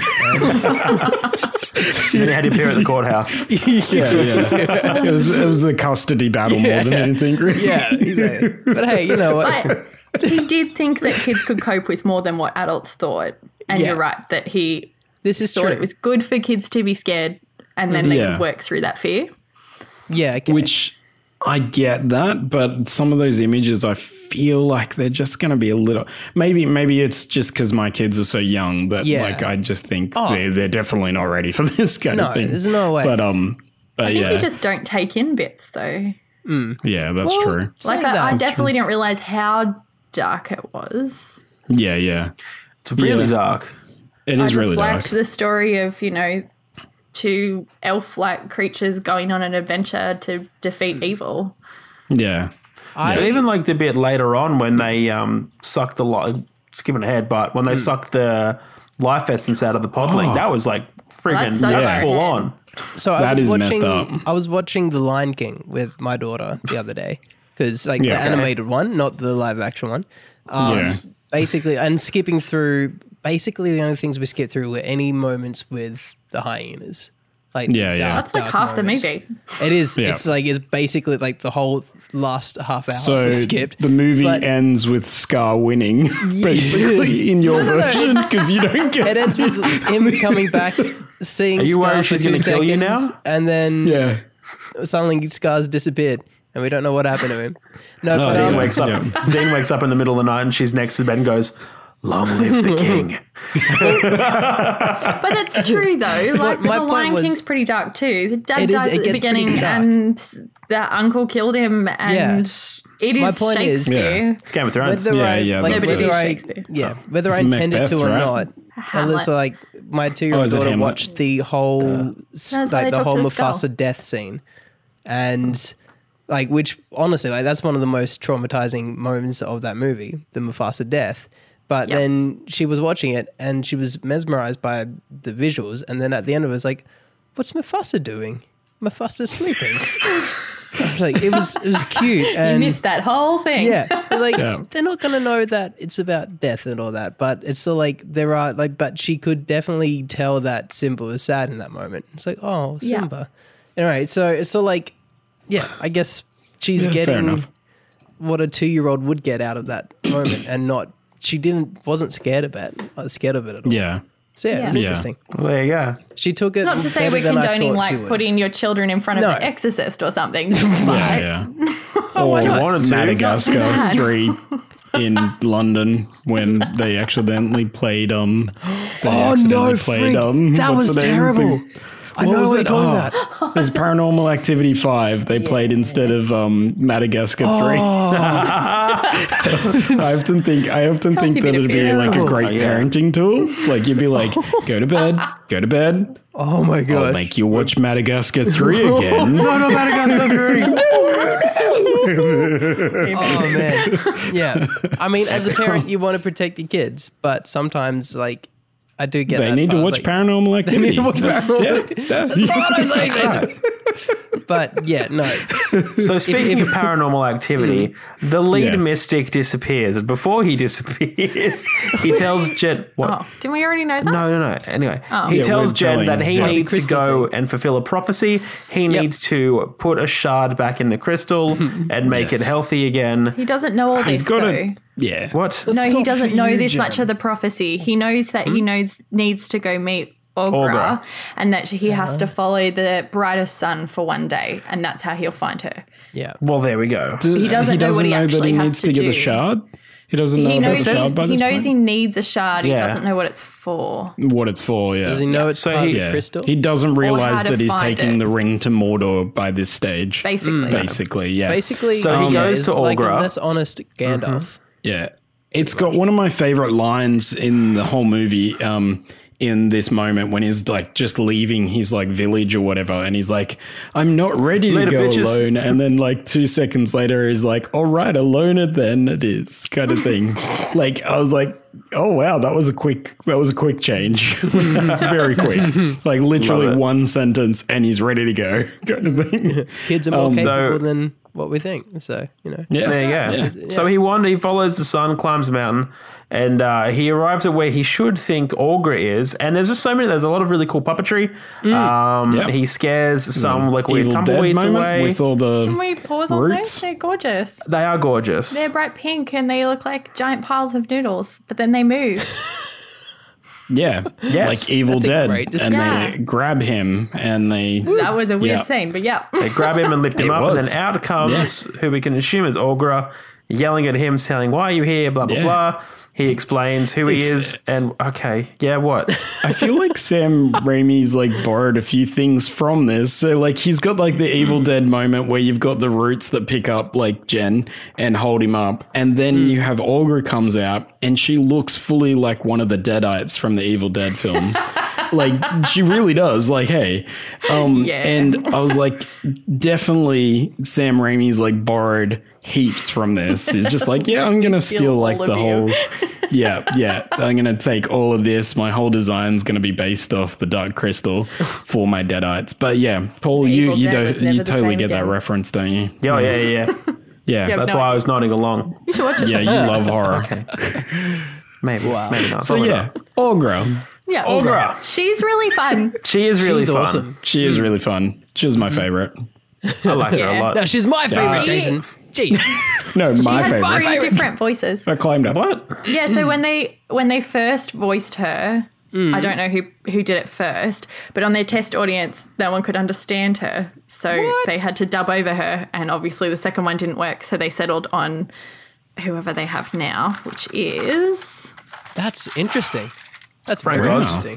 And he had to appear at the courthouse. Yeah. It was a custody battle more than anything, really. Yeah, exactly. But hey, you know what? But he did think that kids could cope with more than what adults thought. And you're right, that he thought it was good for kids to be scared and then they could work through that fear. Yeah. Okay. Which I get that, but some of those images I feel like they're just going to be a little... Maybe it's just because my kids are so young that like I just think they're definitely not ready for this kind of thing. There's no way. But I think you just don't take in bits though. Yeah, that's true. Like I definitely didn't realise how dark it was. Yeah. It's really dark. It is really dark. I just liked the story of, two elf-like creatures going on an adventure to defeat evil. Yeah. I even liked the bit later on when they sucked the life, skipping ahead, but when they sucked the life essence out of the podling, that was like friggin' full on. So messed up. I was watching The Lion King with my daughter the other day because the animated one, not the live action one. Basically, and skipping through. Basically, the only things we skipped through were any moments with the hyenas. That's like half moments. The movie. It is. Yeah. It's basically like the whole last half hour so we skipped. The movie ends with Scar winning, basically, in your version, because you don't get it. ends with him coming back, seeing Are you Scar worried she's going to kill you now? And then suddenly Scar's disappeared. And we don't know what happened to him. No, Dean wakes up. Dean wakes up in the middle of the night and she's next to the bed and goes, "Long live the king." But it's true though. Like the Lion King's pretty dark too. The dad dies at the beginning and the uncle killed him and it is Shakespeare. It's Game of Thrones. Whether I intended to or not. So like my 2-year-old daughter watched the whole the whole Mufasa death scene. And which honestly, that's one of the most traumatizing moments of that movie, the Mufasa death. But then she was watching it and she was mesmerized by the visuals. And then at the end of it was like, what's Mufasa doing? Mufasa's sleeping. It was cute. And you missed that whole thing. Yeah. It was they're not going to know that it's about death and all that. But it's still there are but she could definitely tell that Simba was sad in that moment. It's like, oh, Simba. Yeah. Anyway, so it's still I guess she's getting what a 2-year-old would get out of that moment and not. She wasn't scared of it at all. Yeah. So it was interesting. Well, there you go. She took it. Not to say we're condoning putting your children in front of The Exorcist or something. Or Madagascar 3 in London when they accidentally played that was terrible. I know what you're talking about. It was Paranormal Activity 5. They played instead of Madagascar 3. I often think that it'd be a great parenting tool. You'd be like, go to bed. Oh my god! I'll make you watch Madagascar 3 again. No, Madagascar 3. Oh man, yeah. I mean, as a parent, you want to protect your kids, but sometimes I do get they need to watch Paranormal Activity. They need to watch Paranormal Activity. But no. So speaking of Paranormal Activity, the lead mystic disappears. And before he disappears, he tells Jed... What? Oh, didn't we already know that? No. Anyway, he tells Jed that he needs to go and fulfill a prophecy. He needs to put a shard back in the crystal and make it healthy again. He doesn't know all this, though. Yeah. What? No, he doesn't know this much of the prophecy. He knows that he needs to go meet Aughra, and that he has to follow the brightest sun for one day, and that's how he'll find her. Yeah. Well, there we go. He doesn't know what he actually has to do. Get the shard. He doesn't know about the shard by this point? He knows he needs a shard. He doesn't know what it's for. What it's for, Does he know it's part of the crystal? He doesn't realize that he's taking the ring to Mordor by this stage. Basically, yeah. Basically, so he goes to Aughra. A less honest Gandalf. Yeah. It's got one of my favorite lines in the whole movie. In this moment when he's just leaving his village or whatever, and he's like, I'm not ready to go alone, and then 2 seconds later he's like, all right, alone then it is, kind of thing. I was like, oh wow, that was a quick change. Very quick. Literally one sentence and he's ready to go, kind of thing. Kids are more capable than what we think. So, you know. Yeah. There you go. Yeah. So he follows the sun, climbs the mountain, and he arrives at where he should think Aughra is. And there's just there's a lot of really cool puppetry. He scares some like weird Evil tumbleweeds Dead moment away. with all the Can we pause on roots. those? They're gorgeous. They are gorgeous. They're bright pink and they look like giant piles of noodles, but then they move. Yeah, Yes. like Evil That's a Dead, great and description. they grab him and they. That was a weird Yeah. scene, but yeah. They grab him and lift him It up, and was. then out comes who we can assume is Aughra, yelling at him, saying, "Why are you here?" Blah blah Yeah. blah. He explains who he It's- is, and okay, yeah, what? I feel like Sam Raimi's like borrowed a few things from this. So like he's got like the Evil Dead moment where you've got the roots that pick up like Jen and hold him up, and then you have Aughra comes out and she looks fully like one of the Deadites from the Evil Dead films. Like she really does. Like, hey, Yeah. and I was like, definitely Sam Raimi's like borrowed heaps from this. He's just like, yeah, I'm gonna steal like all the of whole. you. Yeah. I'm gonna take all of this. My whole design's gonna be based off the Dark Crystal for my Deadites. But yeah, Paul, you Evil Dead was don't never you the totally same get that again. reference, don't you? Yeah, yeah. Yeah, Yeah. That's No, why I I was nodding along. You should watch it. yeah, you love horror. Okay. Maybe. Maybe not. So Probably yeah, not. Aughra. Yeah. Aughra. She's really fun. She is really She's fun. awesome. She is really fun. She was my favorite. I like her a Yeah. lot. No, she's my favorite, She- Jason. Jeez. No, She my had favorite. three different voices. I climbed up. What? Yeah, so when they first voiced her, I don't know who did it first, but on their test audience, no one could understand her. So they had to dub over her, and obviously the second one didn't work, so they settled on whoever they have now, which is That's interesting. That's very Wow. interesting.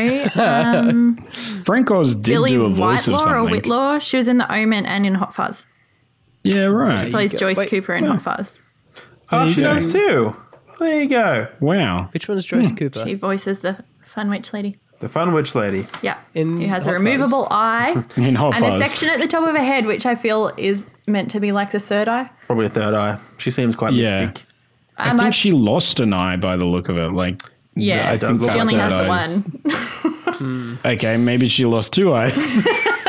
no Frank Oz did Billy do a voice of Whitelaw or something. Whitlaw. She was in The Omen and in Hot Fuzz. Yeah, right. Plays go. Joyce Wait. Cooper in Hot Fuzz. Oh, you she go. does too. There you go. Wow. Which one's Joyce Cooper? She voices the fun witch lady. The fun witch lady. Yeah, In who has a Hot removable eye In Hot and a Fuzz. section at the top of her head, which I feel is meant to be like the third eye. Probably a third eye. She seems quite Yeah. mystic. I think she lost an eye by the look of it. Like, Yeah, I does think look she that only has third the eye's- one. Okay, maybe she lost two eyes.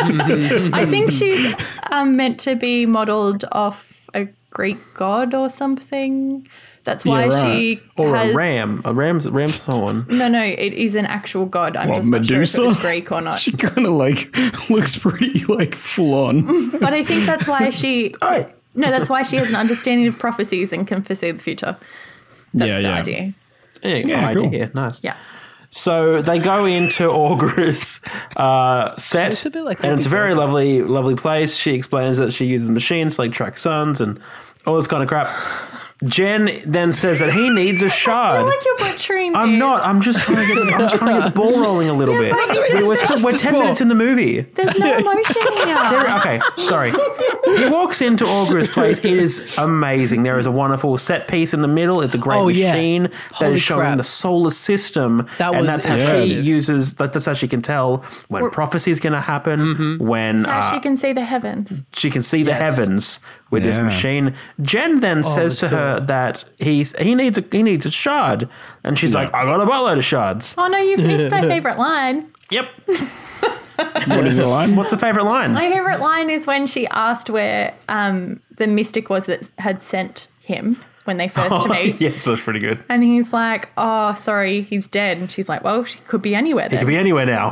I think she's meant to be modelled off a Greek god or something. That's why Yeah, right. she Or has a ram. A ram's horn. No, it is an actual god. I'm What, just not sure if Medusa? it was Greek or not. She kind of like looks pretty like full on. But I think that's why she. No, that's why she has an understanding of prophecies and can foresee the future. That's the idea. Yeah, cool. idea. Nice. Yeah. So they go into Aughra's set, It's a bit like and it's a Lucky very lovely place. She explains that she uses machines to like track suns and all this kind of crap. Jen then says that he needs a I shard. feel like you're butchering I'm this. not. I'm just trying to get the ball rolling a little bit. but you just- We're 10 minutes in the movie. There's no emotion here. Okay, sorry. He walks into Aughra's place. It is amazing. There is a wonderful set piece in the middle. It's a great Oh, yeah. machine that Holy is showing crap. the solar system. That and was that's how she impressive. uses. That's how she can tell when prophecy is going to happen. When How she can see the heavens. she can see the Yes. heavens with this Yeah. machine. Jen then says to that's her that he needs a shard, and she's like, "I got a buttload of shards." Oh no, you've missed my favourite line. Yep. What is the line? What's the favorite line? My favourite line is when she asked where the mystic was that had sent him when they first meet. Yes, that's pretty good. And he's like, oh, sorry, he's dead. And she's like, well, she could be anywhere then. It could be anywhere now.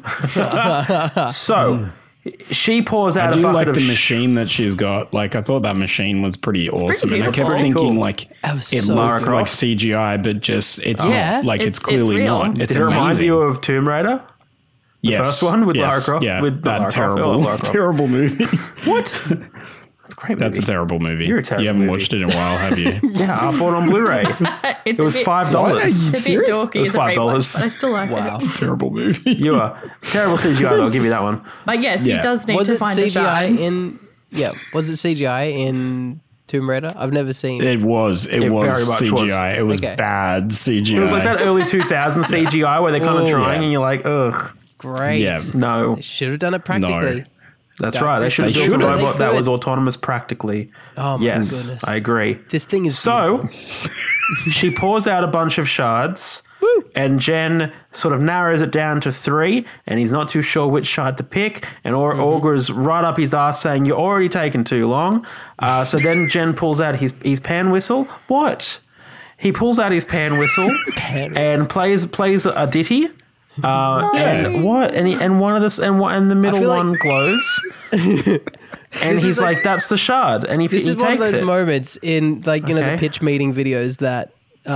Yeah. So she pours out I a do bucket like of the machine that she's got. Like, I thought that machine was pretty awesome. And I kept beautiful. thinking, Cool. like, That was it so looks good. like CGI, but just, it's Yeah. not. Like, it's It's clearly real. not. It's Did it remind amazing. you of Tomb Raider? Yes. first one with Yes. Lara Croft? Yeah, With that Lara Croft. I love terrible, Lara Croft. terrible movie. What? It's a great movie. That's a terrible movie. You're a terrible You haven't movie. watched it in a while, have you? Yeah, I bought it on Blu-ray. It's It was $5. It's a bit Serious? dorky It was as a rewatch, $5. but I still like Wow. it. Terrible movie. You are terrible CGI. Though, I'll give you that one. But yes, Yeah. he does need Was to it find a CGI shard. in? Yeah. Was it CGI in Tomb Raider? I've never seen. It was. It It was very much CGI. was. It was Okay. bad CGI. It was like that early 2000 CGI where they're kind of Oh, trying, yeah. and you're like, ugh, Great. Yeah. no. They should have done it practically. That's Dark right. They should have They built a should've. robot They that could. was autonomous practically. Oh my Yes, goodness. I agree. This thing is So she pours out a bunch of shards, And Jen sort of narrows it down to 3, and he's not too sure which shard to pick. And Aughra's right up his ass saying, "You're already taking too long." So then Jen pulls out his pan whistle. What? He pulls out his pan whistle and plays a ditty. And what? And one of this and the middle one glows. And he's like, "That's the shard." And he takes it. This is one of those moments in the pitch meeting videos that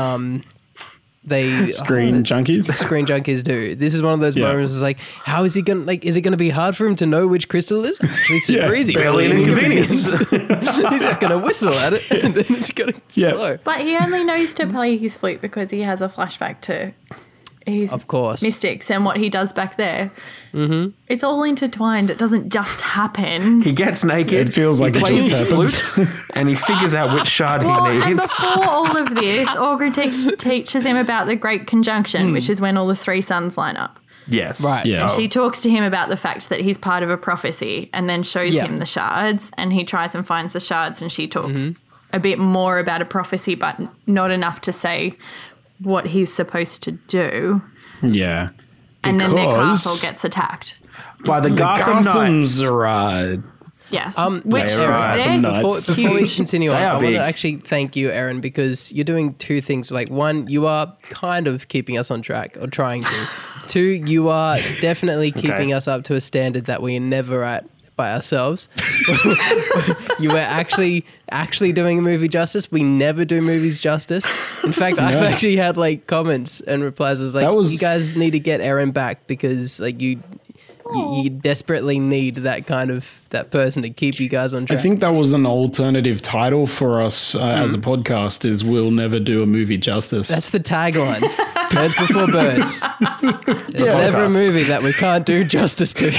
they Screen junkies do. This is one of those moments. It's like, how is he gonna is it gonna be hard for him to know which crystal it is? Actually, super easy. Barely an inconvenience. He's just gonna whistle at it, and then it's gonna glow. But he only knows to play his flute because he has a flashback to his mystics and what he does back there. Mm-hmm. It's all intertwined. It doesn't just happen. He gets naked. It feels like he plays his flute, and he figures out which shard he needs. And before all of this, Aughra teaches him about the Great Conjunction, which is when all the 3 suns line up. Yes. Right. Yeah. And she talks to him about the fact that he's part of a prophecy and then shows him the shards, and he tries and finds the shards, and she talks a bit more about a prophecy, but not enough to say what he's supposed to do. Yeah. And then their castle gets attacked. By the Gotham Knights. Yes. Before we continue on, I want to actually thank you, Aaron, because you're doing 2 things. Like, 1, you are kind of keeping us on track, or trying to. 2, you are definitely keeping us up to a standard that we are never at by ourselves. You were actually doing a movie justice. We never do movies justice. In fact, I've actually had comments and replies. I was like, you guys need to get Aaron back because you desperately need that person to keep you guys on track. I think that was an alternative title for us as a podcast is "We'll never do a movie justice." That's the tagline. Birds before birds. There's never a movie that we can't do justice to.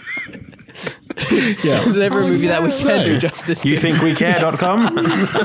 There's never a movie that we can do justice to. YouThinkWeCare.com.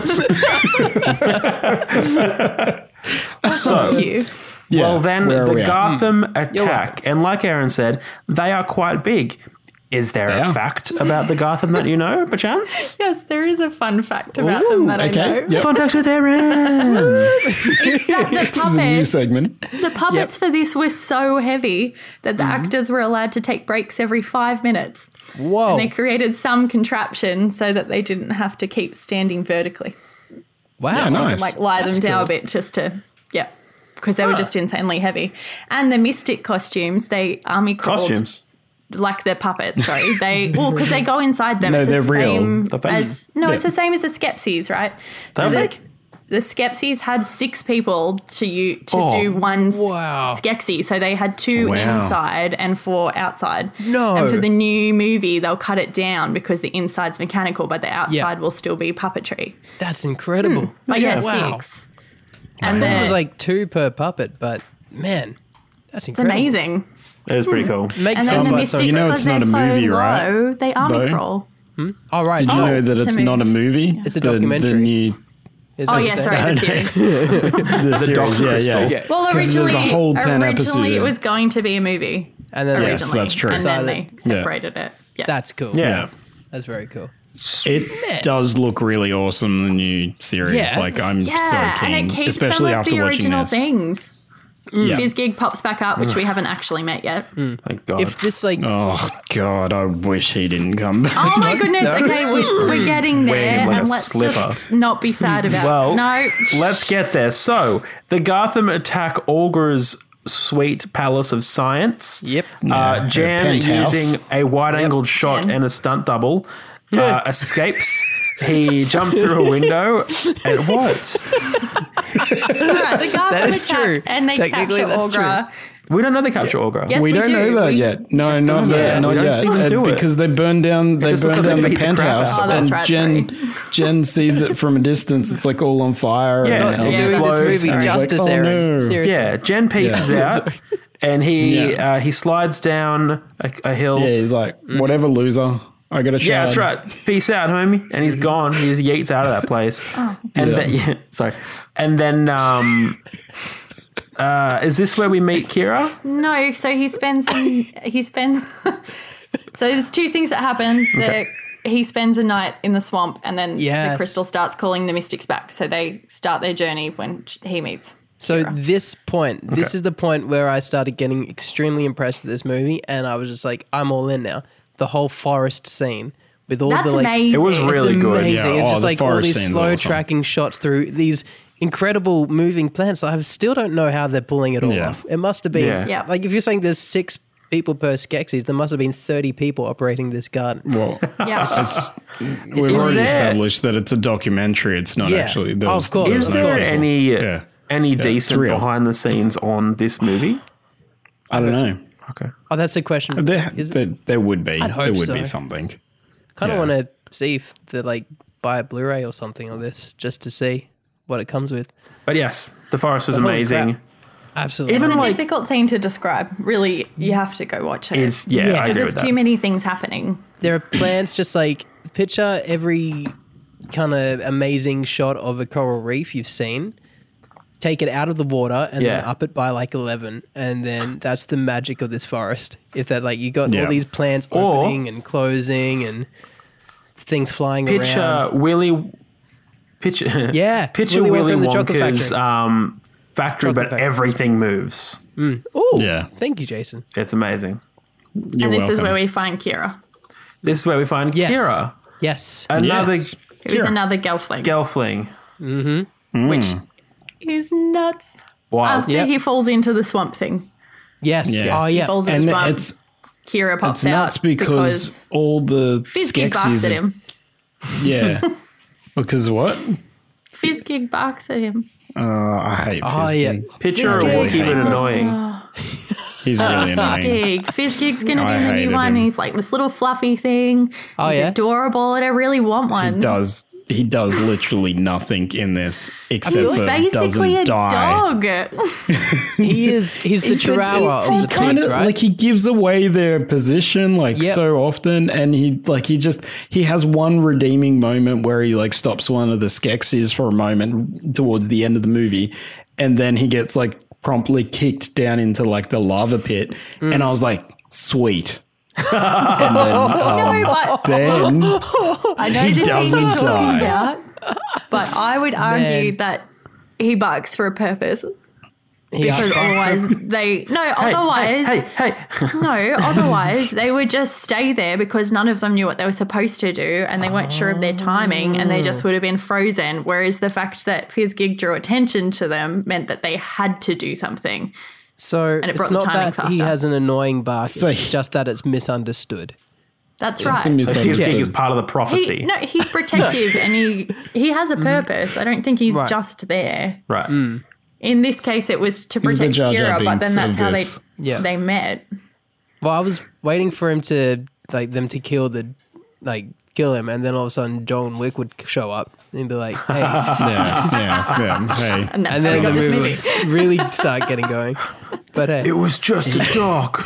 Thank you. Well, then the Gotham attack. And like Aaron said, they are quite big. Is there a fact about the Gotham that you know, perchance? Yes, there is a fun fact about them that I know. Yep. Fun facts with Aaron. It's that the This is a new segment. The puppets for this were so heavy that the actors were allowed to take breaks every 5 minutes. Whoa. And they created some contraption so that they didn't have to keep standing vertically. Wow. Yeah, nice. Lie them down a bit just to, because they were just insanely heavy. And the mystic costumes, they army crawled. Costumes? Like they're puppets, sorry. Because they go inside them. No, it's they're real. It's the same as the Skepsies, right? They're fake? The Skepsies had 6 people to do one Skepsy. So they had 2 inside and 4 outside. No. And for the new movie, they'll cut it down because the inside's mechanical, but the outside will still be puppetry. That's incredible. But 6. And then it was 2 per puppet, but man, that's incredible. It's amazing. It was pretty cool. Makes and sense. then the Mystics, you know it's not a movie, right? They army crawl. Oh, right. Did you know that it's not a movie? It's a documentary. The new... the series. the series, yeah. Well, originally, there's a whole 10 episodes. It was going to be a movie. And then Yes, that's true. And then they separated it. Yeah. That's cool. Yeah. That's very cool. It does look really awesome, the new series. Yeah. I'm so keen, and it keeps especially some of after the watching original this. things. Yeah. Fizzgig pops back up, which we haven't actually met yet. Thank God. If this Oh God, I wish he didn't come back. Oh my goodness! Okay, we're getting there, like and a let's slipper. just not be sad about. Well, no, let's get there. So the Gotham attack Aughra's sweet palace of science. Yep. Jan, penthouse. using a wide-angled shot Jan. and a stunt double, escapes. He jumps through a window and what? Right, the Gotham is attack, true. and they Technically, capture that's Aughra. We don't know they capture Aughra. Yes, we don't do. know that yet. No, not yet. not We don't yet. see them do it. Because they burn down. They just looks burn like down they the beat the crap penthouse, out of it. Oh, and that's right, Jen sees it from a distance. It's like all on fire. Yeah, and it doing this explodes. movie And he's justice, like, oh, Aaron. no. Seriously. Yeah, Jen pieces out, and he slides down a hill. Yeah, he's like, whatever, loser. I got a shot. Yeah, that's right. Peace out, homie. And he's gone. He just yeets out of that place. And then, sorry. And then, is this where we meet Kira? No, so he spends. So there's 2 things that happen. He spends a night in the swamp, and then the crystal starts calling the mystics back. So they start their journey when he meets So Kira. this is the point where I started getting extremely impressed with this movie, and I was just like, I'm all in now. The whole forest scene with all That's the like, amazing. It was really it's good. amazing. Yeah. It's Oh, just the like all forest these scene's slow awesome. tracking shots through these incredible moving plants. I still don't know how they're pulling it all Yeah. off. It must have been Yeah. like if you're saying there's 6 people per Skeksis, there must have been 30 people operating this garden. Well, Yeah. we've already there- established that it's a documentary. It's not Yeah. actually. Oh, of course. Is there any it's decent real. behind the scenes on this movie? I don't know. Okay. Oh, that's the question. There would be. I'd hope There would so. be something. Kind of yeah. want to see if they like buy a Blu-ray or something of this just to see what it comes with. But yes, the forest was Holy amazing. crap. Absolutely. Even It's a like- difficult scene to describe. Really, you have to go watch it. I Yeah. agree Because with there's that. too many things happening. There are plants just like picture every kind of amazing shot of a coral reef you've seen. Take it out of the water and then Yeah. up it by like 11, and then that's the magic of this forest. If that like you got Yeah. all these plants Or- opening and closing and things flying Picture around. Willy. Picture Yeah, Picture Willy Willy Wonka and the Chocolate Wonka's factory, Chocolate but factory. everything moves. Oh, Yeah. Thank you, Jason. It's amazing. You're And this welcome. is where we find Kira. This is where we find Yes. Kira, Yes. another Yes. It was Kira. another Gelfling, Gelfling. which is nuts. Wild. After Yep. he falls into the swamp thing, Yes. Yes. Oh, he yeah. falls in And the swamp. it's Kira pops nuts out because all the Fizzgig barks Skeksis at have- him. Yeah. Because what? Fizzgig barks at him. I hate Oh, yeah. Fizzgig. Picture a Fizzgig. Wookiee but annoying. He's really annoying. Fizzgig. Fizzgig's going to I be in the new hated one. him. He's like this little fluffy thing. Oh, He's yeah? adorable, and I really want one. He does literally nothing in this except He's for basically a doesn't die. dog. He's the Chihuahua of the Kind piece, of right? like he gives away their position Yep. so often, and he has one redeeming moment where he like stops one of the Skeksis for a moment towards the end of the movie, and then he gets like promptly kicked down into like the lava pit, and I was like, sweet. And then, No, but then I know he this is what you're doesn't talking die. about, but I would argue Man. that he barks for a purpose. He Because are- otherwise otherwise otherwise they would just stay there because none of them knew what they were supposed to do and they weren't sure of their timing and they just would have been frozen. Whereas the fact that Fizzgig drew attention to them meant that they had to do something. So it it's brought the not timing that he faster. has an annoying bark, So it's he- just that it's misunderstood. That's it's a right. So misunderstood. Fizzgig is part of the prophecy. He's protective and he has a purpose. I don't think he's Right. just there. Right. In this case, it was to He's the protect Jar Jar Kira, but then Binks that's of how this. they met. Well, I was waiting for him to them to kill him, and then all of a sudden John Wick would show up and be like, "Hey," yeah. Hey, And that's and how we then got the this movie movie. would really start getting going. But hey, It was just a dog.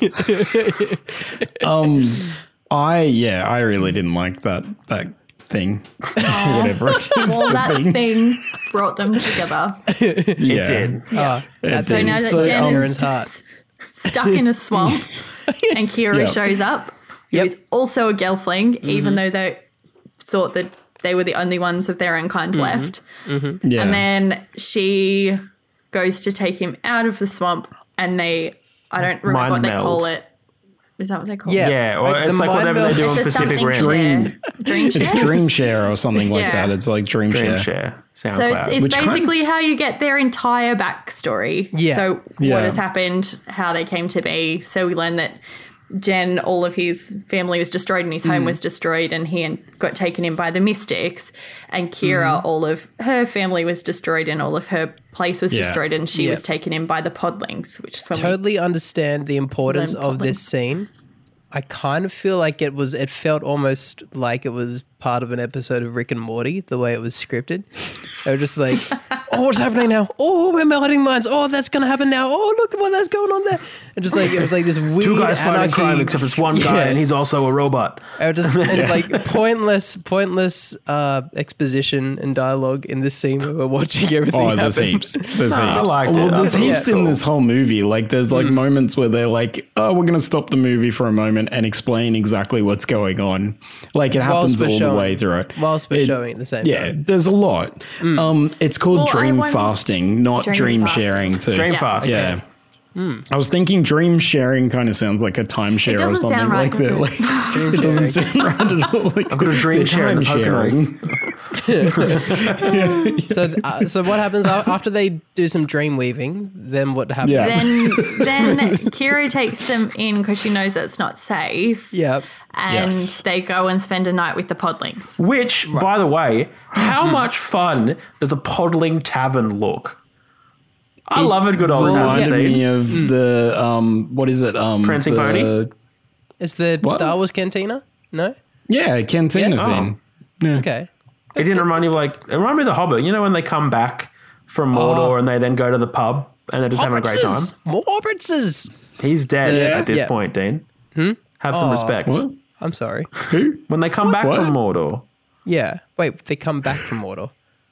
I really didn't like that thing. Whatever it is. Well, the that thing. thing brought them together. It Yeah. did. It So did. now that So, Jen Aaron's is heart. stuck in a swamp and Kira Yep. shows up, who Yep. is also a Gelfling, even though they thought that they were the only ones of their own kind left. yeah. And then she goes to take him out of the swamp and I don't remember Mind what they meld. call it. Is that what they call Yeah. it? Yeah, or Like the it's like mind whatever they meld- do on It's a Pacific something Rim. share. Dream It's share. Dream Share or something like Yeah. that. It's like Dream Dream Share. Share. So SoundCloud. it's Which kind of- basically how you get their entire backstory. Yeah. So Yeah. what has happened, how they came to be. So we learn that Jen, all of his family was destroyed and his home was destroyed and he got taken in by the Mystics. And Kira, all of her family was destroyed and all of her place was Yeah. destroyed and she Yeah. was taken in by the Podlings, which is when totally understand the importance Learn of public. this scene. I kind of feel like it felt almost like it was part of an episode of Rick and Morty, the way it was scripted. They were just like, oh, what's happening now? Oh, we're melting minds. Oh, that's going to happen now. Oh, look at what that's going on there. And just like it was like this weird Two guys fighting anarchy. crime, except it's one guy and he's also a robot. And like pointless exposition and dialogue in this scene where we're watching everything happen. There's heaps. There's I heaps. liked it. Well, I there's thought it was heaps in cool. this whole movie. Like, there's like moments where they're like, "Oh, we're going to stop the movie for a moment and explain exactly what's going on." Like, it happens all the way through it. Whilst we're showing at the same time. There's a lot. It's called dream fasting, not dream fasting. sharing. Too. Dream fast. Yeah. I was thinking dream sharing kind of sounds like a timeshare or doesn't something sound right, like that. does Like, it doesn't sound right at all. Like, I've got a dream share in the time-sharing. Poconos. So what happens after they do some dream weaving? Then what happens? Yeah. Then Kira takes them in because she knows that it's not safe. Yep. And Yes. they go and spend a night with the podlings. Which, by the way, how much fun does a podling tavern look? I love a good old tavern Reminded me scene. of the what is it? Prancing Pony? It's the What? Star Wars cantina? No? Yeah, cantina Yeah. scene. Okay. It didn't remind you it reminded me of the Hobbit. You know when they come back from Mordor and they then go to the pub and they're just having a great time? More Hobbitses! He's dead Yeah. at this Yeah. point, Dean. Have some respect. What? I'm sorry. Who? When they come back What? from Mordor, Yeah. Wait, they come back from Mordor.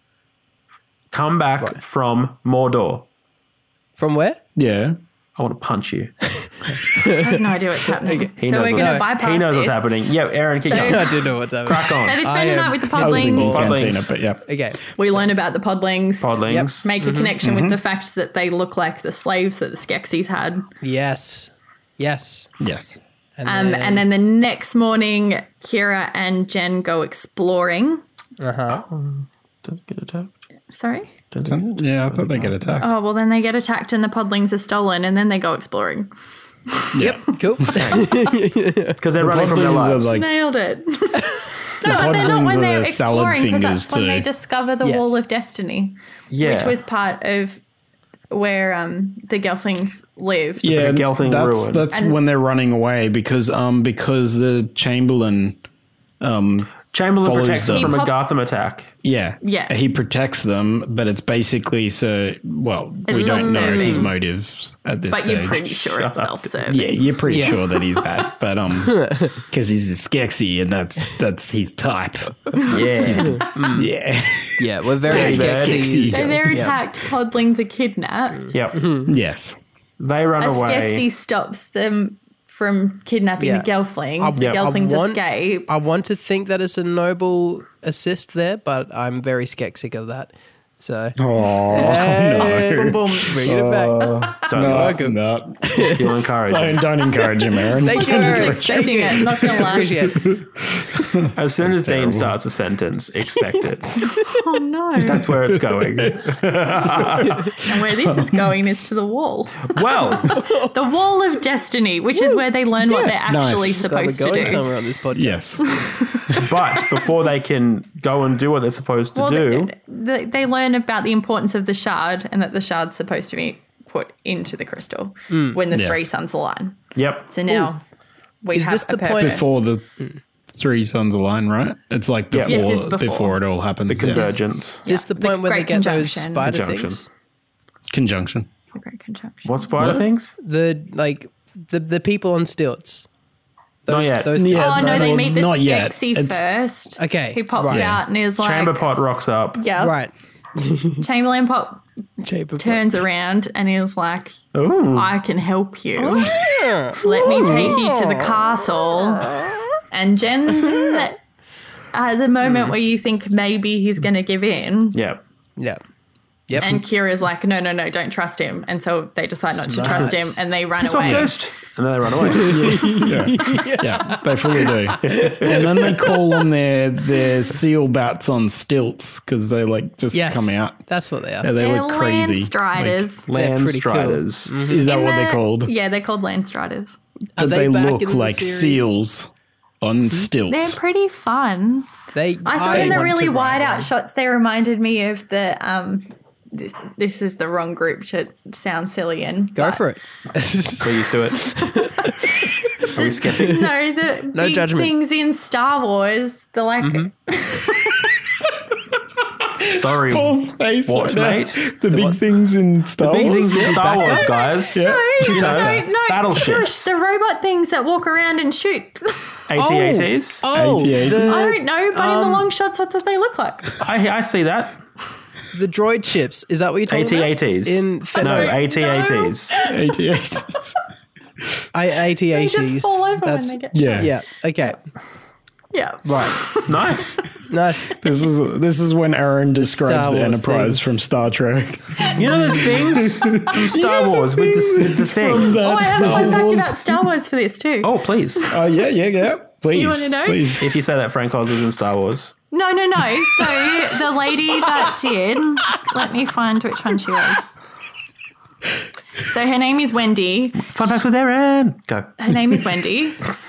come back from Mordor. From where? Yeah. I want to punch you. I have no idea what's happening. He So knows we're what- going to bypass He knows what's this. happening. Yeah, Aaron, keep going. I do know what's happening. Crack on. So they spend a night with the I was thinking podlings. Podlings. cantina, but yeah. Okay. We learn about the podlings. Podlings. Make a connection with the fact that they look like the slaves that the Skeksis had. Yes. Yes. Yes. And then the next morning, Kira and Jen go exploring. Don't get attacked. Sorry? Yeah, I thought they get attacked. Oh, well, then they get attacked and the podlings are stolen, and then they go exploring. Yep. Cool. Because they're running from their podlings are lives. like- Nailed it. No, but they're not podlings when are they're the salad exploring, because fingers that's when they too. discover the Yes. Wall of Destiny, Yeah. which was part of where the Gelflings lived. Yeah, like a Gelfling ruin. that's And- when they're running away because the Chamberlain Chamberlain follows protects them them. from a He Gotham attack. Yeah. he protects them, but it's basically we It's don't know his self-serving. motives at this But stage. you're pretty sure it's self-serving. Yeah, you're pretty sure that he's that, but because he's a Skeksis and that's his type. Yeah. Yeah, Yeah, we're very Dirty bag. sketchy. So they're Yeah. attacked, podlings are kidnapped. Yep. yes, They run A away. Skeksis stops them from kidnapping Yeah. the Gelflings. I- The yeah, I Gelflings want- escape. I want to think that it's a noble assist there, but I'm very skeptic of that. So, Boom, boom. bring it back. Don't no, You'll encourage it. don't encourage him, Aaron. Thank you, I was Eric. expecting it, not gonna lie. Appreciate it. As soon as Dean terrible. starts a sentence, expect it. Oh no. That's where it's going. And where this is going is to the wall. Well, The Wall of Destiny, which is where they learn what they're actually Nice. Glad we're supposed to going do. somewhere on this podcast. Yes, but before they can go and do what they're supposed to Well, do, they learn about the importance of the shard and that the shard's supposed to be put into the crystal when the Yes. three suns align. yep. So now we Is have this a the point- purpose. before the three suns align, right? It's like Yeah. before, Yes, it's before. it all happens. The yes. convergence. Is this the the point where they Great get those Conjunction. spider Conjunction. things? Conjunction. The Great Conjunction. What spider things? The people on stilts. Not yet. Those Yeah. Oh no, they Well, meet the not yet. Skeksis It's- first. Okay, He pops right. out and is like, Chamberpot rocks up. yeah. Right. Chamberlain Pop Chamber turns around and is like, Ooh. I can help you. Let me take you to the castle. And Jen has a moment where you think maybe he's going to give in. Yeah. Yeah. Yep. And Kira's like, no, don't trust him. And so they decide not to trust him and they run Piss off, away. Ghost. And then they run away. Yeah, they fully do. And then they call on their seal bats on stilts because they just Yes. come out. That's what they are. Yeah, they They're look crazy. land striders. Land pretty cool. Striders. Is that In what the- they're called? Yeah, they're called land striders. Are But they back look in the like series? seals on stilts. They're pretty fun. I I saw in the want really to ride wide out one. shots, they reminded me of the this is the wrong group to sound silly in. Go but- for it. We're used to it. Are we skipping? No, the No big judgment. things in Star Wars, the like Sorry. Paul's face What, right now. mate? The big things in Star Big Wars. things in Star Wars, guys. Yeah. No, battleships. The robot things that walk around and shoot. AT-ATs. AT-AT. I don't know, but in the long shots, that's what they look like. I see that. The droid chips. Is that what you're talking about? AT-ATs. No, AT-ATs. AT-ATs. AT-ATs. They just fall over when they get Yeah. Yeah. Okay. Yeah. Right. Nice. Nice. This is when Aaron describes Star the Wars Enterprise things. from Star Trek. You know those things from Star Wars with the thing? Oh, I have a fun fact about Star Wars for this too. Oh, please. Yeah. Please. You wanna know? Please. If you say that Frank Oz was in Star Wars. No. So the lady that did, let me find which one she was. So her name is Wendy. Fun facts with Aaron. Go. Her name is Wendy.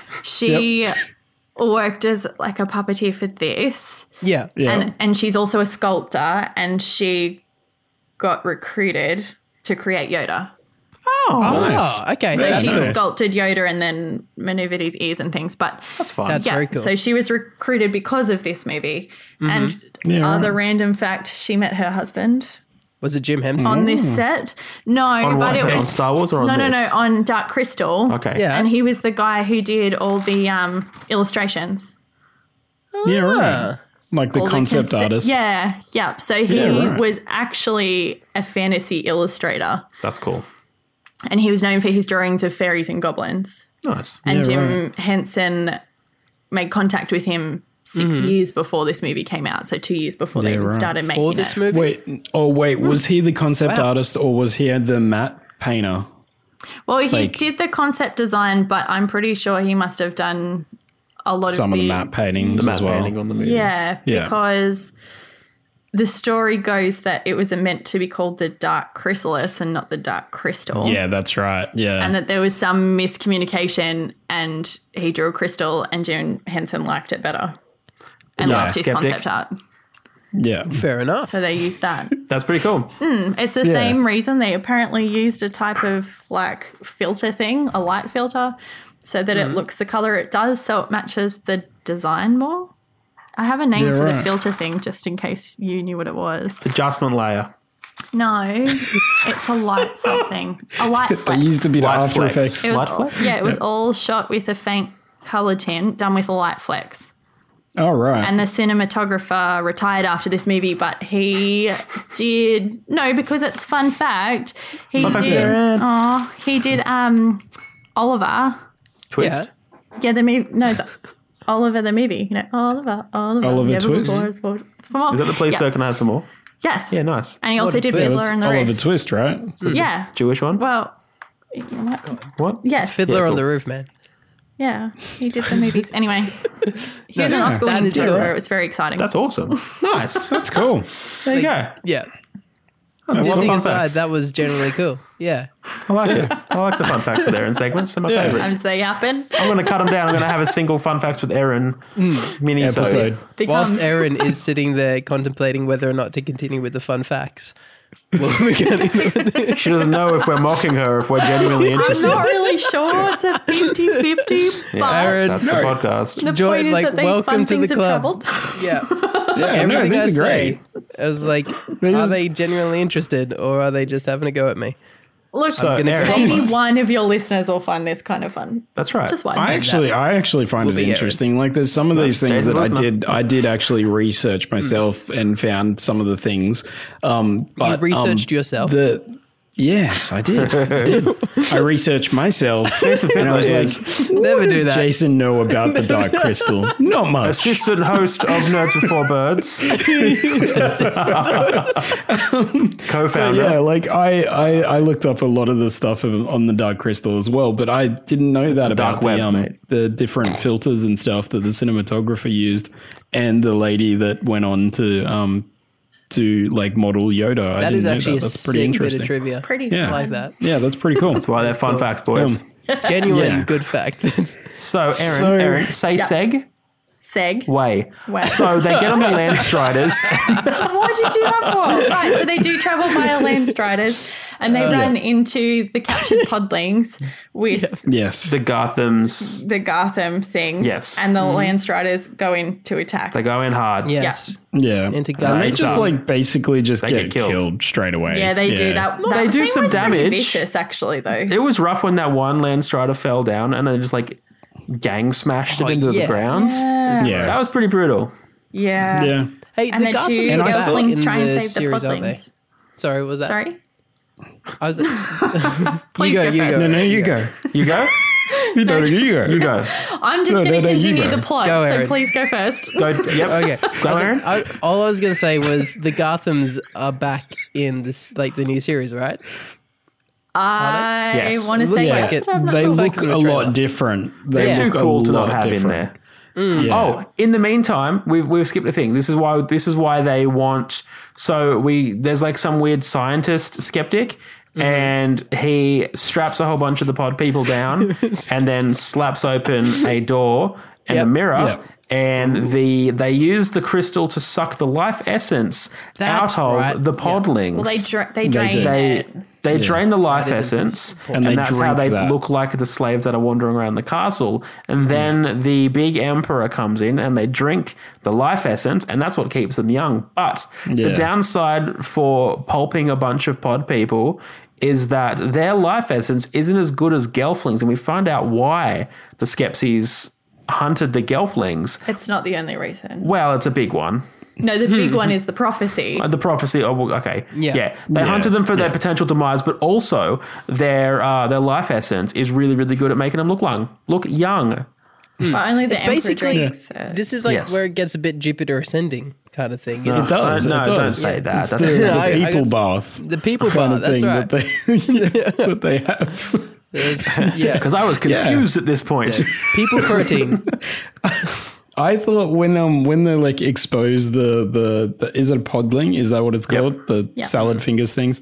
She worked as like a puppeteer for this. Yeah. Yeah. And she's also a sculptor, and she got recruited to create Yoda. Oh, Nice. Oh, okay. So Yeah, she nice. sculpted Yoda and then maneuvered his ears and things. But that's fun. That's very cool. so she was recruited because of this movie. And Yeah, other right. random fact, she met her husband Was it Jim Hemsworth? on this set. No, on but what? it On was Star Wars or on no, this? on Dark Crystal. Okay. Yeah. And he was the guy who did all the illustrations. Yeah, right. Like the All the concept artist. Yeah. So he Yeah, right. was actually a fantasy illustrator. That's cool. And he was known for his drawings of fairies and goblins. Nice. And Yeah, Jim Henson made contact with him 6 years before this movie came out. So 2 years before they Yeah, even right. started making For this it. movie? Wait, was he the concept Wow. artist or was he the matte painter? Well, he Like- did the concept design, but I'm pretty sure he must have done a lot Some of of the matte paintings The as matte well. painting on the movie. Yeah, Yeah. because the story goes that it was meant to be called the Dark Chrysalis and not the Dark Crystal. Yeah, that's right. Yeah. And that there was some miscommunication and he drew a crystal and Jim Henson liked it better and Yeah, liked his skeptic. concept art. yeah. Fair enough. So they used that. That's pretty cool. It's the Yeah. same reason they apparently used a type of like filter thing, a light filter, so that it looks the color it does, so it matches the design more. I have a name Yeah, for the right. filter thing just in case you knew what it was. Adjustment layer. No, it's a light something. A light They flex. used to be the Light After flex. Effects. It was light all, flex? yeah, it was all shot with a faint color tint done with a light flex. Oh, right. And the cinematographer retired after this movie, but he did because it's fun fact. He Fun facts with did. Aaron. Oh, he did. Oliver. Twist. Yeah. Yeah, the movie. No, Oliver the movie. You know, Oliver. Oliver Never Twist? before, it's for more. Is that the police Yeah. so can I have some more? Yes. Yeah, nice. And he also What a did twist. Fiddler in the Oliver Roof. Twist, right? Yeah. Jewish one? Well. What? Yes. Fiddler Yeah, on cool. the Roof, man. Yeah. He did the movies. Anyway, he was an Oscar winning that is cool. photographer. It was very exciting. That's awesome. Nice. That's cool. There you go. Yeah. That's a lot of Teasing fun aside, facts. that was generally cool. Yeah. I like it. I like the fun facts with Aaron segments. They're my favourite. As they happen. I'm going to cut them down. I'm going to have a single fun facts with Aaron mini Episode. episode. Becomes Whilst Erin is sitting there contemplating whether or not to continue with the fun facts. Well, we're getting She doesn't know if we're mocking her, if we're genuinely I'm interested. not really sure. It's a 50-50, but Aaron, That's the podcast. the Joy, point is like, that these welcome fun to the things have club. travelled. yeah. Yeah, Everything no, I these are say, great. I was like, are they genuinely interested or are they just having a go at me? Look, So, gonna Aaron, say- maybe one of your listeners will find this kind of fun. that's right. Just one. I actually find Will it be Aaron. interesting. Like there's some of these things Jason that Listener. I did actually research myself and found some of the things. But, You researched yourself? Yes, I did. I researched myself. Jason and I was Fiddler like, is what Never do does that. Jason know about the Dark Crystal? Not much. assistant host of Nerds Before Birds. Co-founder. Yeah, like I looked up a lot of the stuff on the Dark Crystal as well, but I didn't know that the about dark web, mate. the different filters and stuff that the cinematographer used, and the lady that went on to like model Yoda. That is actually a That's sick pretty bit interesting. of trivia. Pretty Yeah. I like that. Yeah, that's pretty cool. That's why they're fun facts, boys. Yeah. Genuine Yeah. good fact. So, Aaron, So- say Yeah. seg. Seg. Way. Way. So they get on the Land Striders. What did you do that for? Right, so they do travel via Land Striders and they run into the captured podlings with the Gartham thing. Yes. And the Land Striders go in to attack. They go in hard. Yes. Yeah. Into And they Gartham. just like basically just They get get killed straight away. Yeah, they do that. That They do scene some was pretty damage. vicious, actually, though. It was rough when that one Land Strider fell down and then just like gang smashed it into the ground. Yeah. That was pretty brutal. Yeah. Yeah. Hey, And the the two Garthams are back Gelflings in try and the save the series, aren't they? podlings. Sorry, was that? Sorry? I was. Please you go. No, you go. You go? You go. You go. I'm just No, going to you continue go. the plot, Go, so Aaron. please go first. Go. Yep. Okay. Go, Aaron. All I was going to say was the Garthams are back in this, like the new series, right? I Yes. want to Looks say like yes, it. but I'm not They sure. look like in the a trailer. lot different. They They're too look a cool to not lot have in different. there. Yeah. Oh, in the meantime, we've skipped a thing. This is why they want. So there's like some weird scientist skeptic, and he straps a whole bunch of the pod people down, and then slaps open a door and a Yep. mirror. Yep. And they use the crystal to suck the life essence That's out of right. the Yeah. podlings. Well, they drain do. it. They drain the life That is essence, important. and And they that's how drink they that. look like the slaves that are wandering around the castle. And then the big emperor comes in, and they drink the life essence, and that's what keeps them young. But the Yeah. downside for pulping a bunch of pod people is that their life essence isn't as good as Gelflings, and we find out why the Skepsies hunted the Gelflings. It's not the only reason. Well, it's a big one. No, the big one is the prophecy. The prophecy. Oh, well, okay. Yeah. They Yeah. hunted them for their potential demise, but also their life essence is really, really good at making them look young. But only the It's emperor basically drinks it. this is like Yes. where it gets a bit Jupiter ascending kind of thing. It does. No, it don't does. say that. It's That's the, Yeah, I- the I people got- bath The people kind bar, of that's thing right. that they have. Yeah, Because I was confused at this point. people protein. I thought when they like expose the is it a podling? Is that what it's called? The Yep. salad fingers things.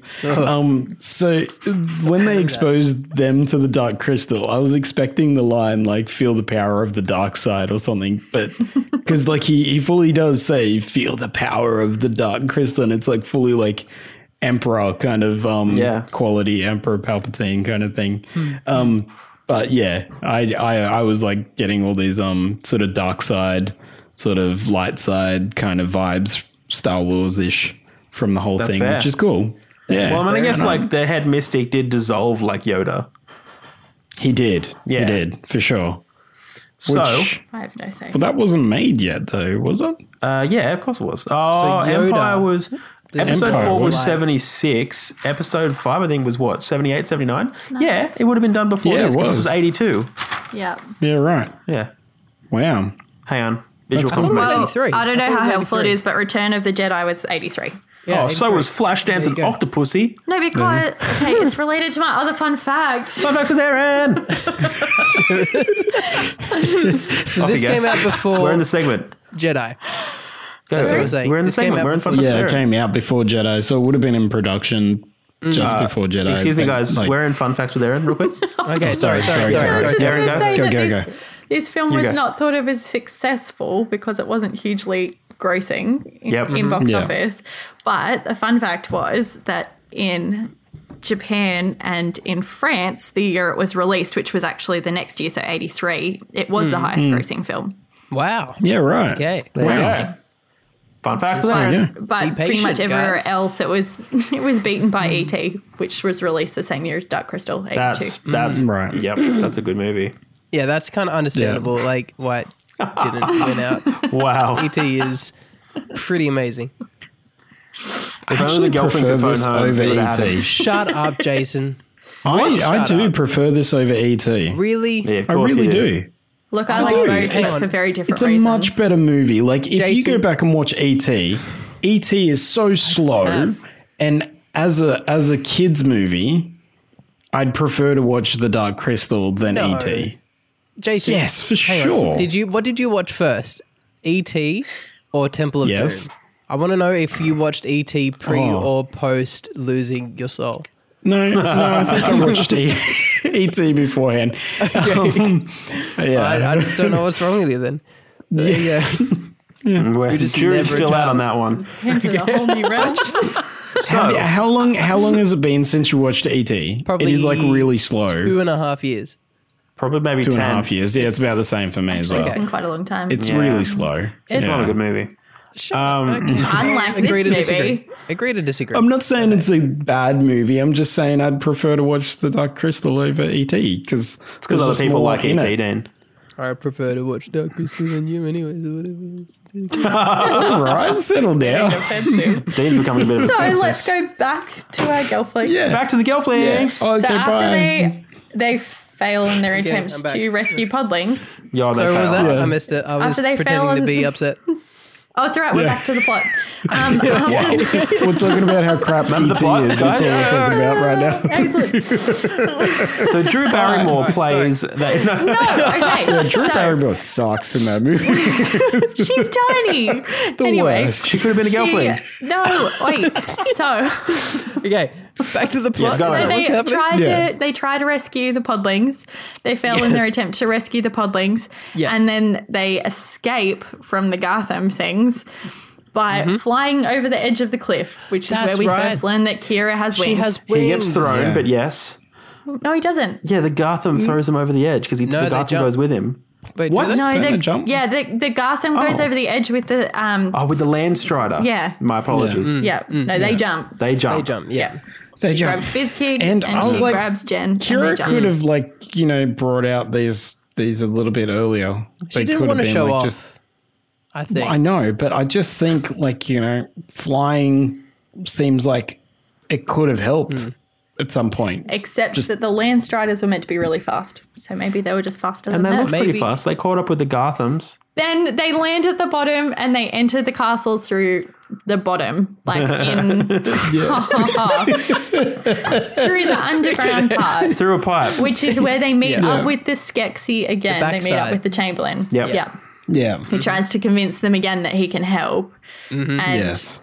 So when they exposed them to the dark crystal, I was expecting the line like "feel the power of the dark side" or something, but because like he fully does say "feel the power of the dark crystal," and it's like fully like Emperor kind of quality, Emperor Palpatine kind of thing. But yeah, I was like getting all these sort of dark side, sort of light side kind of vibes, Star Wars-ish from the whole thing, fair. which is cool. Yeah. Well, I mean, I guess like the head mystic did dissolve like Yoda. he did. Yeah. He did, for sure. So, Which, I have no say. but that wasn't made yet though, was it? yeah, of course it was. Oh, So Yoda- Empire was... Episode Empire 4 was was- 76. Episode 5, I think, was what, 78, 79? Yeah, it would have been done before Yeah, this it because it was. was 82. Yeah. Yeah, right. Yeah. Wow. Hang on. Visual cool. confirmation. Well, 83. I don't know I thought it how was helpful it 83. is, but Return of the Jedi was 83. Yeah, Oh, so was Flashdance There and you go. Octopussy. No, because okay, it's related to my other fun fact. Fun facts with Aaron. So this came out before We're in the segment. Jedi. Go. That's what I was saying. We're in the This came segment. out We're in fun before- facts with Yeah, it Aaron. came out before Jedi, so it would have been in production just before Jedi. Excuse me, but, guys. like- We're in fun facts with Aaron, real quick. Okay, sorry. sorry. I was just Aaron, gonna go. say Go, that go, this, go. this film You was go. not thought of as successful because it wasn't hugely grossing in, Yep. in box Yeah. office. But the fun fact was that in Japan and in France, the year it was released, which was actually the next year, so 83, it was the highest grossing film. Wow. Yeah, right. Okay. Wow. Fun facts with There Aaron. you go. But Be pretty much patient, everywhere guys. else, it was beaten by E.T., which was released the same year as Dark Crystal, 82. That's Right. Yep, that's a good movie. Yeah, that's kind of understandable. Like why it didn't win out. Wow. E.T. is pretty amazing. If only the girlfriend could phone this home, over he would have had ET. it. Shut up, Jason. I Shut do up. prefer this over ET. Really? Yeah, of I course really you do. Look, I like do. both, Hang but on. for very different It's a reasons. much better movie. Like if you Jason- go back and watch ET, ET is so slow, and as a kids movie, I'd prefer to watch The Dark Crystal than No. ET. Jason. Yes, for hang on. sure. What did you watch first? E.T. or Temple of Yes. Doom? I want to know if you watched E.T. pre Oh. or post losing your soul. No, I think I watched ET beforehand. Yeah, I just don't know what's wrong with you then. Jury's still out on that one. Into a whole new realm. So, How long has it been since you watched E.T.? Probably it is like really slow. 2.5 years. probably maybe 10. 2.5 years. Yeah, it's about the same for me as well. It's been quite a long time. It's really slow. It's not a good movie. Unlike Agree to this disagree. movie. Agree to disagree. I'm not saying it's a bad movie. I'm just saying I'd prefer to watch The Dark Crystal over E.T. because It's because other people like E.T., Dan. I prefer to watch Dark Crystal than you anyways, or whatever. All right, settle down. Dean's becoming a bit of a So sexist. let's go back to our Gelfling. Yeah. Back to the Gelflings. Okay, So after bye. they fail in their attempt I'm back. to rescue Podlings. Yo, they Sorry, what was fail. that? Yeah. I missed it. I was After they pretending fell to on- be upset. Oh, it's all right. We're back to the plot. We're talking about how crap Remember the E.T. plot, is. That's all we're guys? talking about right now. Excellent. So Drew Barrymore plays that. No. No, okay. Drew so, Barrymore sucks in that movie. she's tiny. Anyway, worst. She could have been a Gelfling. No, wait. So Okay, back to the plot. go ahead. What's happening? they try to rescue the Podlings. They fail in their Yes. attempt to rescue the Podlings. Yeah. And then they escape from the Gotham things by flying over the edge of the cliff, which is That's where we right. first learn that Kira has wings. She has wings. He gets thrown, Yeah. but yes. No, he doesn't. Yeah, the Gotham throws him over the edge because No, the they Gotham jump. goes with him. Wait, What? do they? No, Don't the, they jump? yeah, the Gotham goes over the edge with the Oh, with the Landstrider. Yeah. My apologies. yeah. No, they jump. They jump. They jump, yeah. They She jump. grabs Fizzkig And and I was she like, grabs Jen. and they Kira jump. could have, brought out these a little bit earlier. She didn't want to show off, Just, I think. I know, but I just think, flying seems like it could have helped at some point. Except that the Landstriders were meant to be really fast. So maybe they were just faster And than they that. looked pretty Maybe. fast. They caught up with the Gothams. Then they land at the bottom and they enter the castle through the bottom, like in through the underground part, Through a pipe. which is where they meet up with the Skeksis again. The They meet up backside. with the Chamberlain. Yep. Yeah. Yeah. He tries to convince them again that he can help. And Yes.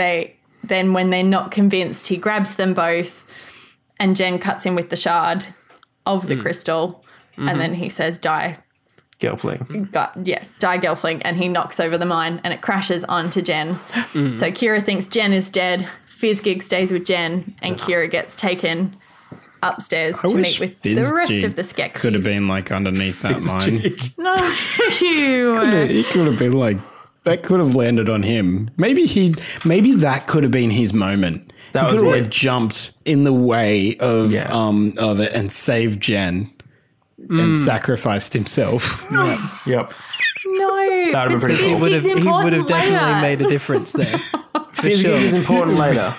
then when they're not convinced, he grabs them both and Jen cuts him with the shard of the crystal. And then he says, die. Gelfling. Die Gelfling, and he knocks over the mine and it crashes onto Jen. So Kira thinks Jen is dead. Fizzgig stays with Jen and Kira gets taken upstairs to meet with the rest of the Skeksis. Could have been underneath that mine. No, you. He could have been that could have landed on him. Maybe that could have been his moment. That he was could it. have jumped in the way of Yeah. of it and saved Jen and sacrificed himself. Yep. No. That would've been pretty cool. He would have definitely made a difference there. Fizzgig sure. is important later.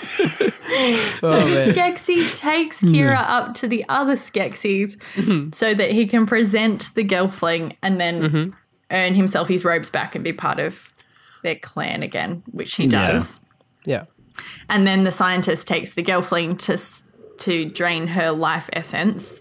Oh, man. Skeksis takes Kira up to the other Skeksis so that he can present the Gelfling and then earn himself his robes back and be part of their clan again, which he does. Yeah. And then the scientist takes the Gelfling to drain her life essence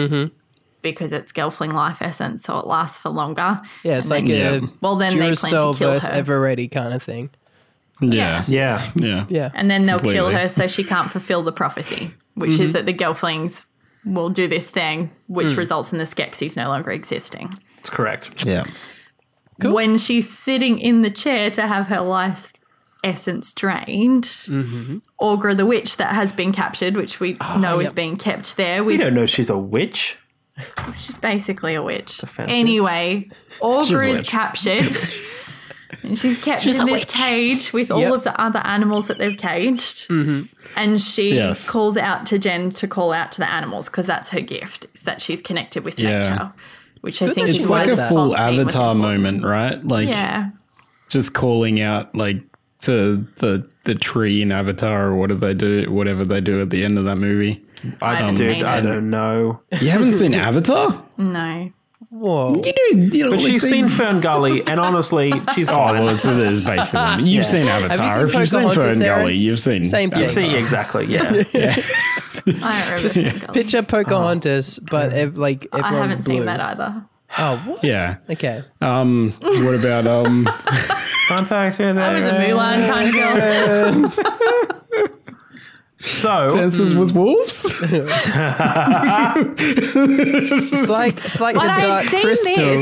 because it's Gelfling life essence, so it lasts for longer. Yeah, it's And like then- a well, then they plan Duracell to kill versus her. Ever Ready kind of thing. Yeah. Yeah. Yeah. Yeah. And then they'll kill Completely. her so she can't fulfill the prophecy, which is that the Gelflings will do this thing, which results in the Skeksis no longer existing. That's correct. Yeah. Cool. When she's sitting in the chair to have her life essence drained, Aughra the witch that has been captured, which we know is being kept there, We don't know she's a witch. she's basically a witch. offensive. Anyway, She's Aughra a is witch. captured. And she's kept in this cage with all of the other animals that they've caged. And she Yes. calls out to Jen to call out to the animals because that's her gift, is that she's connected with Yeah. nature. Which I think that she It's like was a full response scene was Avatar important. moment, right? Yeah. Just calling out to the tree in Avatar, or what do they do? Whatever they do at the end of that movie. I haven't seen I it. don't know. You haven't seen Avatar? No. Whoa. But she's seen Fern Gully, and honestly, she's Oh, fine. well, it is basically. You've seen Avatar. seen If you've seen Pocahontas, Fern Aaron? Gully, you've seen. Same thing. You see, exactly, yeah. I don't remember seeing Gully. Picture Pocahontas, but everyone's I haven't blue. seen that either. Oh, what? Yeah. Okay. What about Fun fact. I was a Mulan kind of girl. So Dances with wolves? It's like But the I've Dark seen Crystal.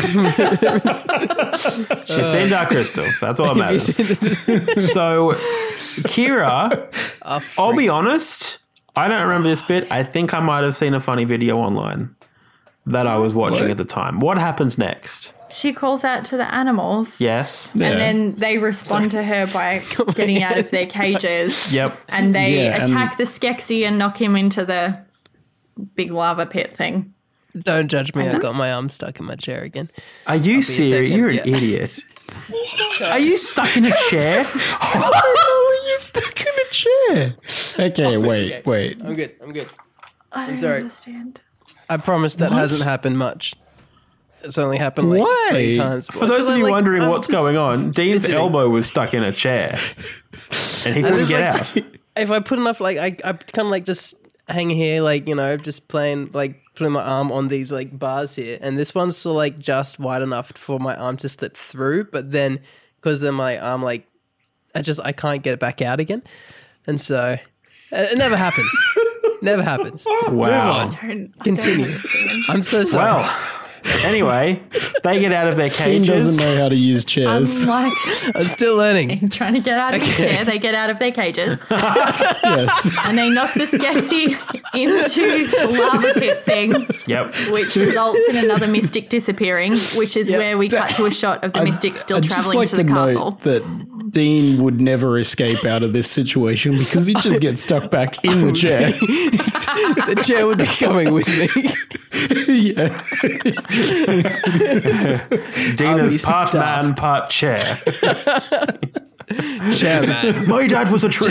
this. she's seen Dark Crystal, so that's all that matters. So Kira, I'll be honest, I don't remember this bit. I think I might have seen a funny video online that I was watching at the time. What happens next? She calls out to the animals. Yes. Yeah. And then they respond to her by getting out of their cages. Yep. And they Yeah, and- attack the Skeksis and knock him into the big lava pit thing. Don't judge me. I got my arm stuck in my chair again. Are you serious? second, You're an yeah. idiot. Are you stuck in a chair? Oh, you stuck in a chair. Okay, wait. I'm good. I don't sorry. understand. I promise that hasn't happened much. It's only happened like Why? 3 times. For those of you wondering what's going on, Dean's fidgeting. elbow was stuck in a chair and he couldn't get out. If I put enough, like, I kind of like just hang here, like, just playing, like, putting my arm on these, like, bars here. And this one's still, like, just wide enough for my arm to slip through. But then, because then my arm, like, I can't get it back out again. And so, it never happens. Never happens. Wow. Continue. I'm so sorry. Well, anyway, they get out of their Dean cages. doesn't know how to use chairs. I'm like I'm still learning. trying to get out of the chair. They get out of their cages Yes. and they knock the Skeksis into the lava pit thing, Yep. which results in another mystic disappearing, which is where we cut to a shot of the mystic still I'd just traveling like to the castle. note that Dean would never escape out of this situation because he'd just get stuck back in the chair. The chair would be coming with me. Yeah. Dean I'll is be part stuck. man, part chair. Chairman. My dad was a tree.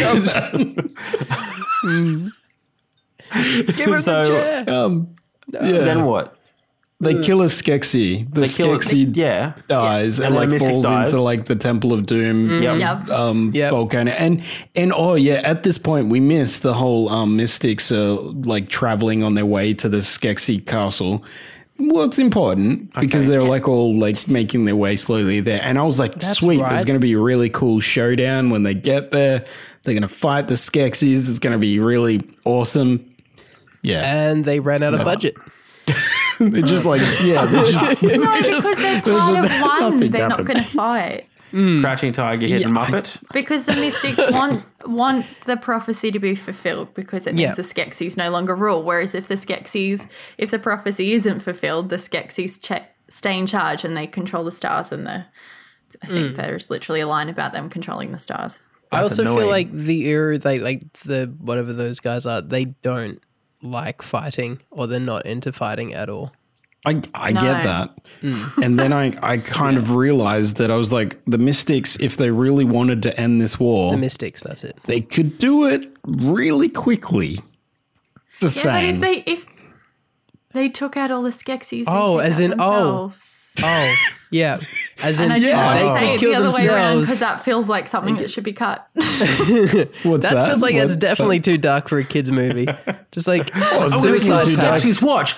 Give her So- the chair. Yeah. Then what? They kill a Skeksis. The Skeksis Yeah. dies Yeah. and And like the Mystic falls dies. into like the Temple of Doom Yep. Yep. volcano. And oh yeah, at this point we missed the whole mystics like traveling on their way to the Skeksis castle. Well, it's important because they're like all like making their way slowly there. And I was like, sweet, right. there's going to be a really cool showdown when they get there. They're going to fight the Skeksis. It's going to be really awesome. Yeah. And they ran out of budget. They're just like, yeah, they're just, No, because they're part of one. Nothing They're not happens. going to fight. Crouching Tiger, Hidden Muppet. Because the Mystics want the prophecy to be fulfilled because it means Yeah. the Skeksis no longer rule. Whereas if the prophecy isn't fulfilled, the Skeksis stay in charge and they control the stars. And I think there's literally a line about them controlling the stars. I also annoying. feel like the era, they like the whatever those guys are, they don't like fighting or they're not into fighting at all. I No. get that. And then I kind of realized that I was like, the Mystics, if they really wanted to end this war, The Mystics, that's it. they could do it really quickly. Just Yeah, saying. but if they took out all the Skeksis, Oh, as in, themselves. Oh, yeah. As in, And I didn't want they to say could it kill the other way around because themselves. that feels like something that should be cut. What's That feels like What's it's definitely too dark for a kid's movie. Just like Suicide suicide pact. Skeksis, watch.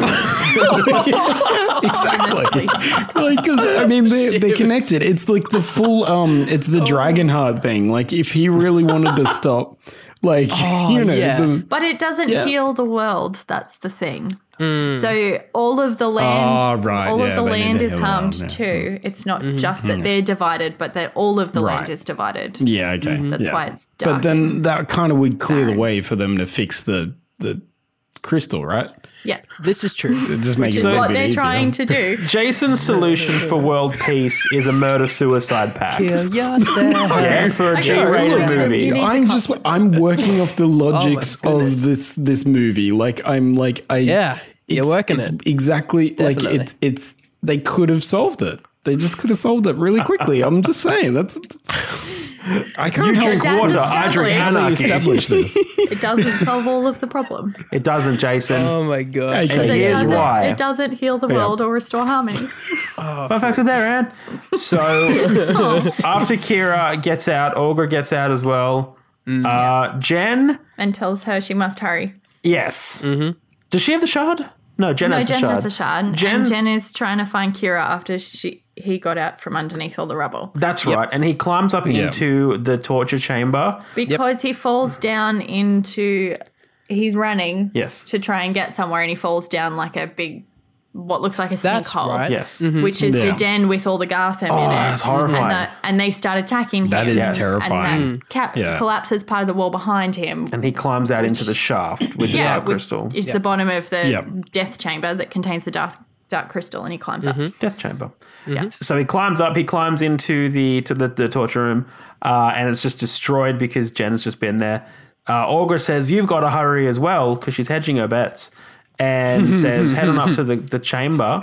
exactly. Like, because I mean, they're connected. It's like the full, it's the Dragonheart thing. Like, if he really wanted to stop, like, yeah. But it doesn't Yeah. heal the world. That's the thing. So all of the land, Oh, right, all of yeah, the they need land to is heal the harmed world, yeah. too. It's not just that they're divided, but that all of the land Right. is divided. yeah, okay. That's yeah. why it's dark. But then that kind of would clear the barren. way for them to fix the crystal, right? Yeah, This is true. It just make it is a little what bit they're easier. trying to do. Jason's solution for world peace is a murder-suicide pact. Kill yourself. Yeah, for a Okay, G-rated look, movie. you need- I'm working off the logics goodness. of this movie. Like Yeah, you're working it's it. exactly Definitely. like it's they could have solved it. They just could have solved it really quickly. I'm just saying that's. I can't You help drink Dad's water, I drink established. anarchy. establish this. It doesn't solve all of the problem. It doesn't, Jason. Oh my god. Okay. And It here's doesn't- why. It doesn't heal the world or restore harmony. Fun facts with there, Anne. So after Kira gets out, Olga gets out as well. Jen, And tells her she must hurry. yes. Does she have the shard? No, Jen No, has the Jen shard. has a shard. And Jen's- Jen is trying to find Kira after he got out from underneath all the rubble. That's right. And he climbs up into the torture chamber. Because he falls down into... He's running to try and get somewhere, and he falls down like a big... what looks like a sinkhole. Right. Yes. Which is the den with all the Gartham in it. That's horrifying. And they start attacking him. That is terrifying. And that collapses part of the wall behind him. And he climbs out into the shaft with the dark crystal. It's the bottom of the death chamber that contains the dark crystal, and he climbs up. Death chamber. Yeah. So he climbs up. He climbs into the torture room, and it's just destroyed because Jen's just been there. Aughra says, "You've got to hurry as well," because she's hedging her bets, and says, "Head on up to the chamber."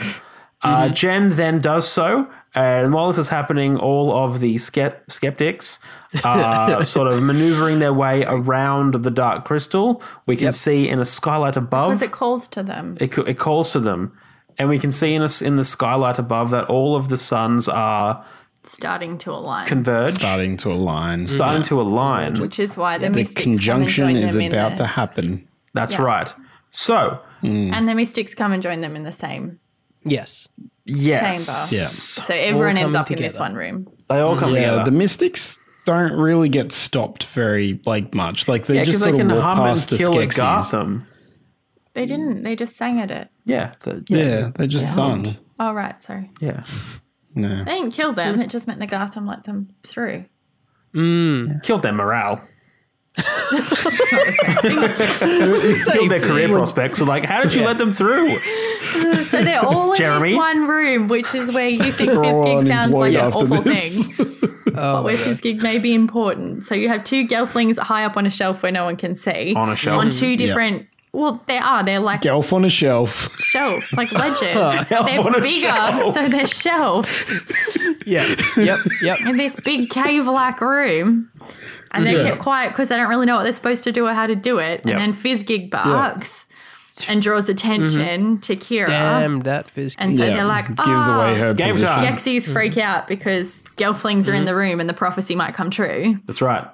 Jen then does so, and while this is happening, all of the skeptics are sort of maneuvering their way around the dark crystal. We can see in a skylight above. Because it calls to them. It calls to them. And we can see in the skylight above that all of the suns are starting to align. Converge. Starting to align. Which is why the mystics conjunction come and join is them about to happen. That's right. So. And the mystics come and join them in the same Yes. chamber. Yeah. So everyone ends up in this one room. They all come together. The mystics don't really get stopped very much. Like they just sort of walk past the Skeksis. Gotham. They didn't. They just sang at it. Yeah. They just sung. Oh, right. Sorry. Yeah. No. They didn't kill them. It just meant the Gartham let them through. Killed their morale. It's not the same thing. Killed their career prospects. So how did you let them through? So they're all in Jeremy? this one room, which is where you think Fizzgig sounds like an awful thing. But where Fizzgig may be important. So you have two Gelflings high up on a shelf where no one can see. On a shelf. On two different... Well, they're like... Gelf on a shelf. Shelves, like ledges. They're bigger, so they're shelves. Yep. In this big cave-like room. And they kept quiet because they don't really know what they're supposed to do or how to do it. And then Fizzgig barks and draws attention to Kira. Damn that Fizzgig. And so they're like, gives away her Game position. time. Skeksis freak out because Gelflings are in the room and the prophecy might come true. That's right.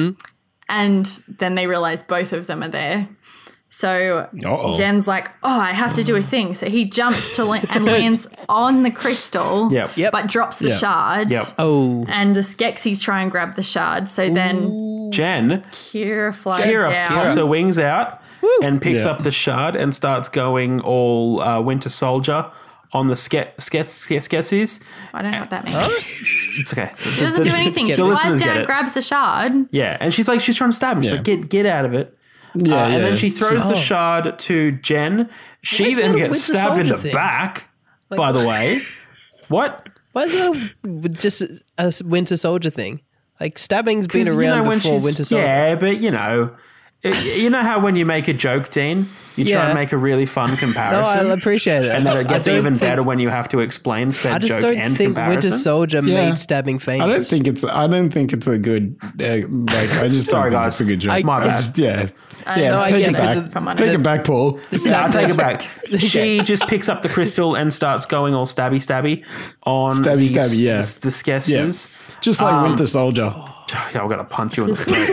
And then they realize both of them are there. So Jen's like, I have to do a thing. So he jumps to and lands on the crystal, but drops the shard. Oh. And the Skeksis try and grab the shard. So then Jen. Kira flies Kira down. pops her wings out and picks up the shard and starts going all Winter Soldier on the Skeksis. I don't know what that means. It's okay. She doesn't do anything. She flies down and grabs the shard. Yeah, and she's trying to stab him. She's like, get out of it. And then she throws the shard to Jen. She then gets stabbed in the back, by the way. What? Why is that just a Winter Soldier thing? Stabbing's been around before Winter Soldier. Yeah, but you know how when you make a joke, Dean, you try and make a really fun comparison. No, I appreciate it. And then it gets even better when you have to explain said joke and comparison. I just don't think Winter Soldier made stabbing famous. I don't think it's a good. I just sorry, don't think guys. it's a good joke. My bad. Take it back. Take it back, Paul. No, take it back. She just picks up the crystal and starts going all stabby on the Skeksis. Yeah. Just like Winter Soldier. I'm going to punch you in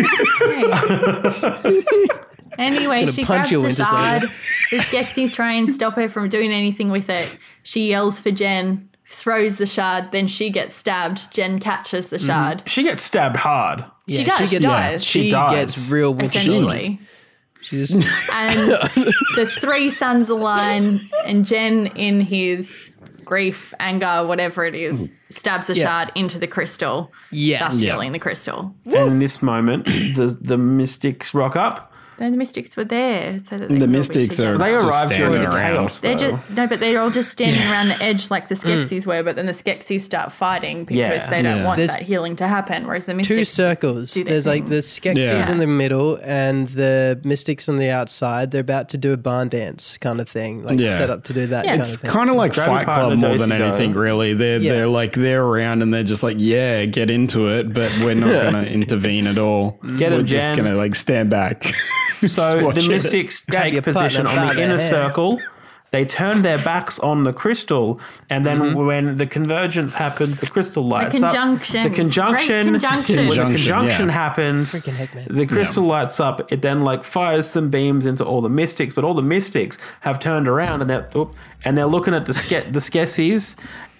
the face. Anyway, she grabs the shard. The Skeksis try and stop her from doing anything with it. She yells for Jen, throws the shard, then she gets stabbed. Jen catches the shard. She gets stabbed hard. She does. She dies. She gets real Winter essentially. And the three suns align, and Jen, in his grief, anger, whatever it is, stabs the shard into the crystal, thus killing the crystal. And in this moment, the mystics rock up. Then the mystics were there, so that the mystics are. They arrived during the chaos. But they're all just standing around the edge like the Skeksis were. But then the Skeksis start fighting because they don't want that healing to happen. Whereas the mystics two circles. There's the Skeksis in the middle and the mystics on the outside. They're about to do a barn dance kind of thing, set up to do that. It's kind of like Fight Club more than anything, really. They're around and they're just like, get into it, but we're not going to intervene at all. We're just going to stand back. So the mystics take position on the inner circle. They turn their backs on the crystal, and then when the convergence happens, the crystal lights up. When the conjunction happens, the crystal lights up. It then fires some beams into all the mystics, but all the mystics have turned around and they're looking at the Skeksis.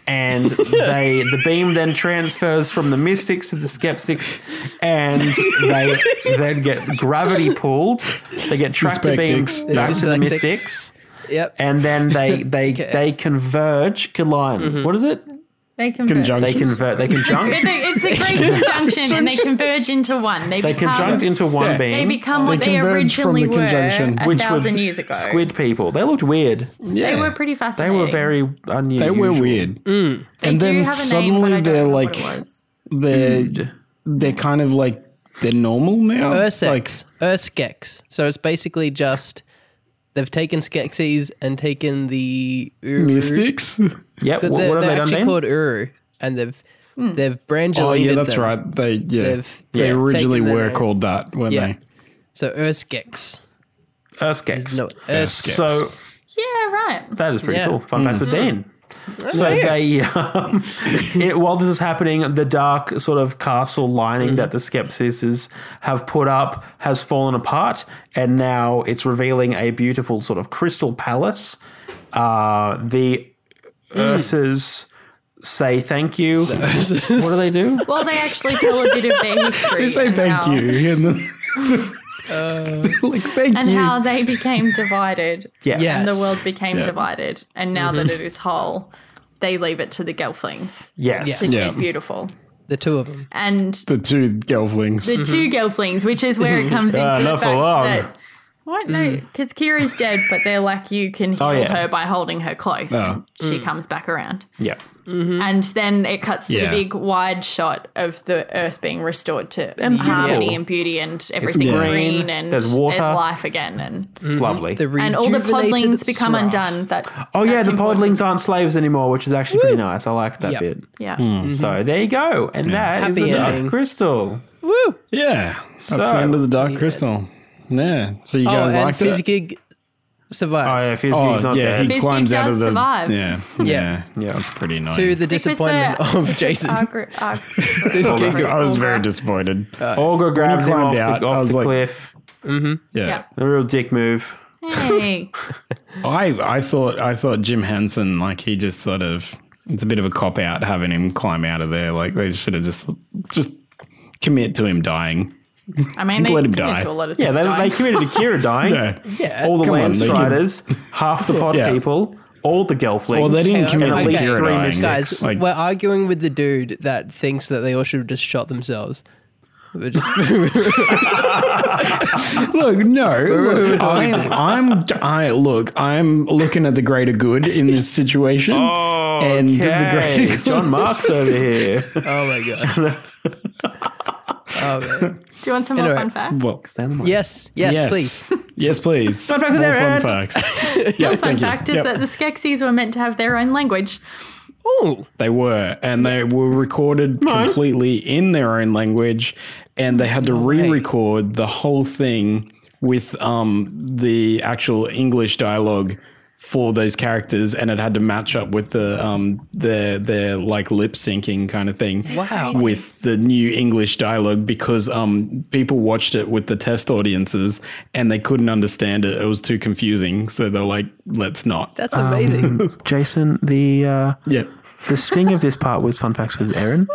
and the beam then transfers from the mystics to the skeptics, and they then get gravity pulled. They get tractor beamed back to the mystics. Yep. And then they converge, collide. What is it? They converge. They convert. They conjunct. It's a great conjunction, and they converge into one. They conjunct into one being. They become what they originally were 1,000 years ago. Squid people. They looked weird. Yeah. They were pretty fascinating. They were very unusual. They were weird. They and do then have a suddenly name, but I don't they're know like what it was. they're kind of like they're normal now. Urskex. So it's basically just they've taken Skeksis and taken the Uru. Mystics. Yep. But What have they done? They're actually Dan? called Uru, and they've brandulated. Oh yeah, that's them. right. They They've originally taken were them. called that, weren't they? So Urskex. Urskex. No, Urskex. So Yeah, right. that is pretty Yeah. cool. Fun fact for Dan. So they, while this is happening, the dark sort of castle lining that the Skepsises have put up has fallen apart, and now it's revealing a beautiful sort of crystal palace. The Ursas say thank you. What do they do? Well, they actually tell a bit of their history. They say and thank how- you. And then, like thank And you. how they became divided. Yes. Yes. And the world became Yeah. divided. And now that it is whole, they leave it to the Gelflings. Yes. Which Yeah. is beautiful. The two of them. And The two Gelflings. the two Gelflings, which is where it comes into the not for fact long. that... What? No, because Kira's dead, but they're like, you can heal yeah. her by holding her close. Oh. And she comes back around. Yeah. And then it cuts to Yeah. the big wide shot of the Earth being restored to And it's harmony beautiful. and beauty, and everything's green, green, and there's water. life again, and It's lovely. and all the rejuvenated podlings become Thra. undone. Oh yeah, that's the important. podlings aren't slaves anymore, which is actually pretty nice. I liked that Yep. bit. Yeah. So there you go, and that is Happy the Dark ending. Crystal. Woo! Yeah. That's So- the end of the Dark Crystal. Yeah. So you Oh, guys and liked it? Fizzgig survives. Oh yeah, Fizgig's not yeah, dead. he Fizzgig climbs out does of the survive. Yeah. Yeah. That's pretty annoying. To the disappointment of Jason. I was very disappointed. Olga grabs him climbed off out, I was the like- cliff. Yeah. Yeah. A real dick move. Hey. I thought Jim Henson, like, he just sort of, it's a bit of a cop out having him climb out of there. Like, they should have just commit to him dying. I mean, they Let him commit die. to a lot of Yeah, things they dying. committed to Kira dying. Yeah. All the Come on, land they can- striders, half the pod Yeah. people, all the Gelflings. Well, they didn't Hang on, commit okay. to At least Kira three dying. mistakes. Guys, Like, we're arguing with the dude that thinks that they all should have just shot themselves. We're just look, no. Look, I'm looking at the greater good in this situation. Oh, and the okay. greater good. John Marks over here. oh my god. Oh man. Do you want some more Anyway. fun facts? Well, Yes, please. Yes, please. Fun fact with More Aaron. fun facts. Yeah, Fun thank you. fact is Yep. that the Skeksis were meant to have their own language. Ooh. They were, and they were recorded completely in their own language, and they had to re-record the whole thing with the actual English dialogue for those characters, and it had to match up with the their like lip syncing kind of thing. Wow. With the new English dialogue, because people watched it with the test audiences and they couldn't understand it. It was too confusing, so they're like, "Let's not." That's amazing. Jason, the Yeah. the sting of this part was fun facts with Aaron.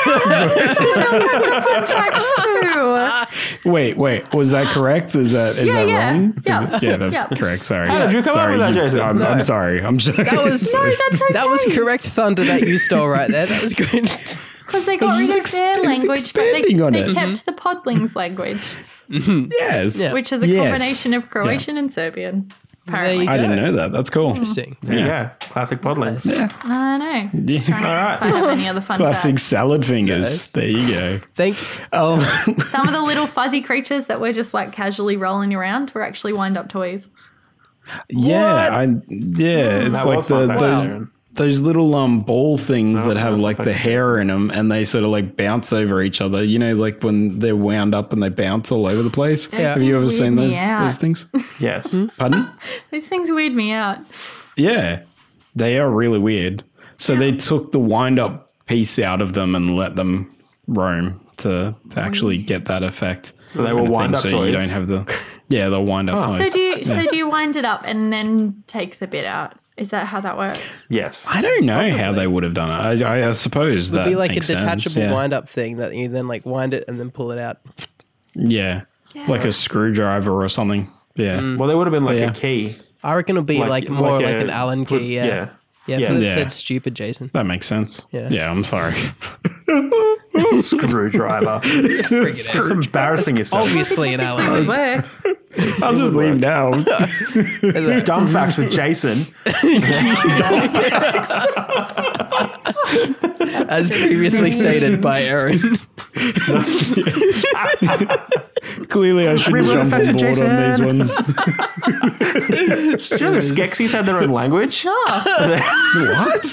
Wait, was that correct? Is that Yeah. wrong? Yeah. Yeah, that's Yeah. correct. Sorry. How did you come up with that, Jason? I'm No. sorry. I'm sorry. That was That's okay. that was correct thunder that you stole right there. That was good. Because they got rid of their it's language, but expanding on they it. kept the podlings language, Yes. Yeah. which is a Yes. combination of Croatian and Serbian. There Apparently. you I didn't go. know that. That's cool. Interesting. There you go. Classic podlings. I know. Yeah. If I have any other fun Classic facts. salad fingers. There you go. Thank you. Some of the little fuzzy creatures that were just like casually rolling around were actually wind-up toys. Yeah, it's That like was fun fact, those Aaron. those little ball things that have that's like fun the fact, hair in them, and they sort of like bounce over each other. You know, like when they're wound up and they bounce all over the place. Have you things ever seen weird those me out. those things? Yes. Pardon? Those things weird me out. Yeah, they are really weird. So they took the wind up piece out of them and let them roam to actually get that effect. So they were kind of wind thing. up So toys? you don't have the they'll wind up toys. So do you wind it up and then take the bit out Is that how that works? Yes. I don't know how they would have done it. I suppose It would that be like a makes sense, detachable yeah. wind-up thing that you then like wind it and then pull it out. Yeah. Like a screwdriver or something. Yeah. Well, there would have been like Yeah. a key. I reckon it'll be like more like an a- Allen key. Yeah. Yeah. Yeah. For that Yeah. said stupid, Jason. That makes sense. Yeah. I'm sorry. Screwdriver. Just embarrassing yourself. Obviously an Allen Good key. work. I'll just leave now. Dumb facts with Jason. As previously stated by Aaron. Clearly, I shouldn't Rerun jump effects on with board on these Jason. ones. Do you know the Skeksis had their own language? What?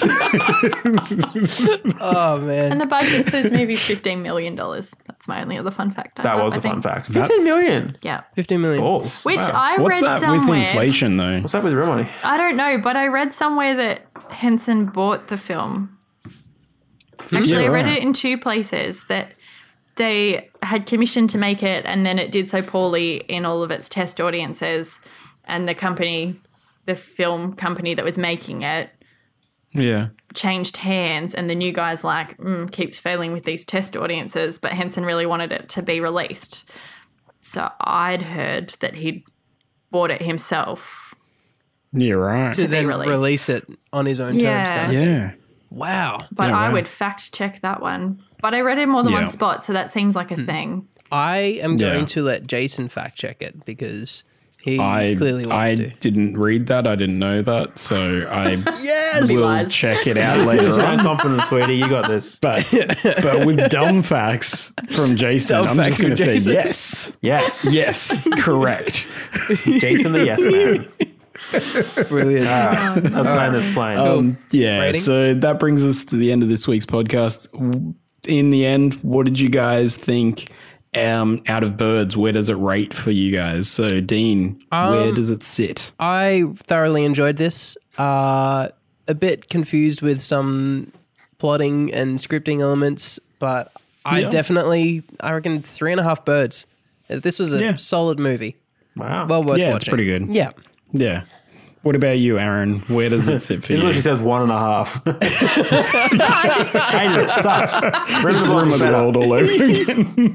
Oh man. And the budget for this movie is $15 million. That's my only other fun fact. I That have, was I a fun think. fact. That's- 15 million. Yeah. 15 million. Balls. Which Wow. I What's read that somewhere. with inflation, though? What's that with real money? I don't know, but I read somewhere that Henson bought the film. Actually, I read right. it in two places that they had commissioned to make it, and then it did so poorly in all of its test audiences, and the company, the film company that was making it, Yeah. changed hands, and the new guy's like, keeps failing with these test audiences, but Henson really wanted it to be released. So I'd heard that he'd bought it himself. Yeah, right. To then released. release it on his own Yeah. terms. kind of. Yeah. Wow. But Yeah, I wow. would fact check that one. But I read it in more than Yeah. one spot, so that seems like a thing. I am Yeah. going to let Jason fact check it because he I clearly wants to. didn't read that. I didn't know that. So I Yes! will lies. check it out later Just on. confident, sweetie. You got this. But with dumb facts from Jason, Dumb I'm facts just going to from say Jason. yes. Yes. Yes, correct. Jason the yes man. Brilliant. That's land this plane. Yeah, Rating? so that brings us to the end of this week's podcast. In the end, what did you guys think out of Birds? Where does it rate for you guys? So, Dean, where does it sit? I thoroughly enjoyed this. A bit confused with some plotting and scripting elements, but I reckon 3.5 birds. This was a solid movie. Wow. Well worth Yeah, watching. it's pretty good. Yeah. Yeah. What about you, Aaron? Where does it sit for This is you? what she says 1.5. Change it. Such. Rest Room of the world all over again.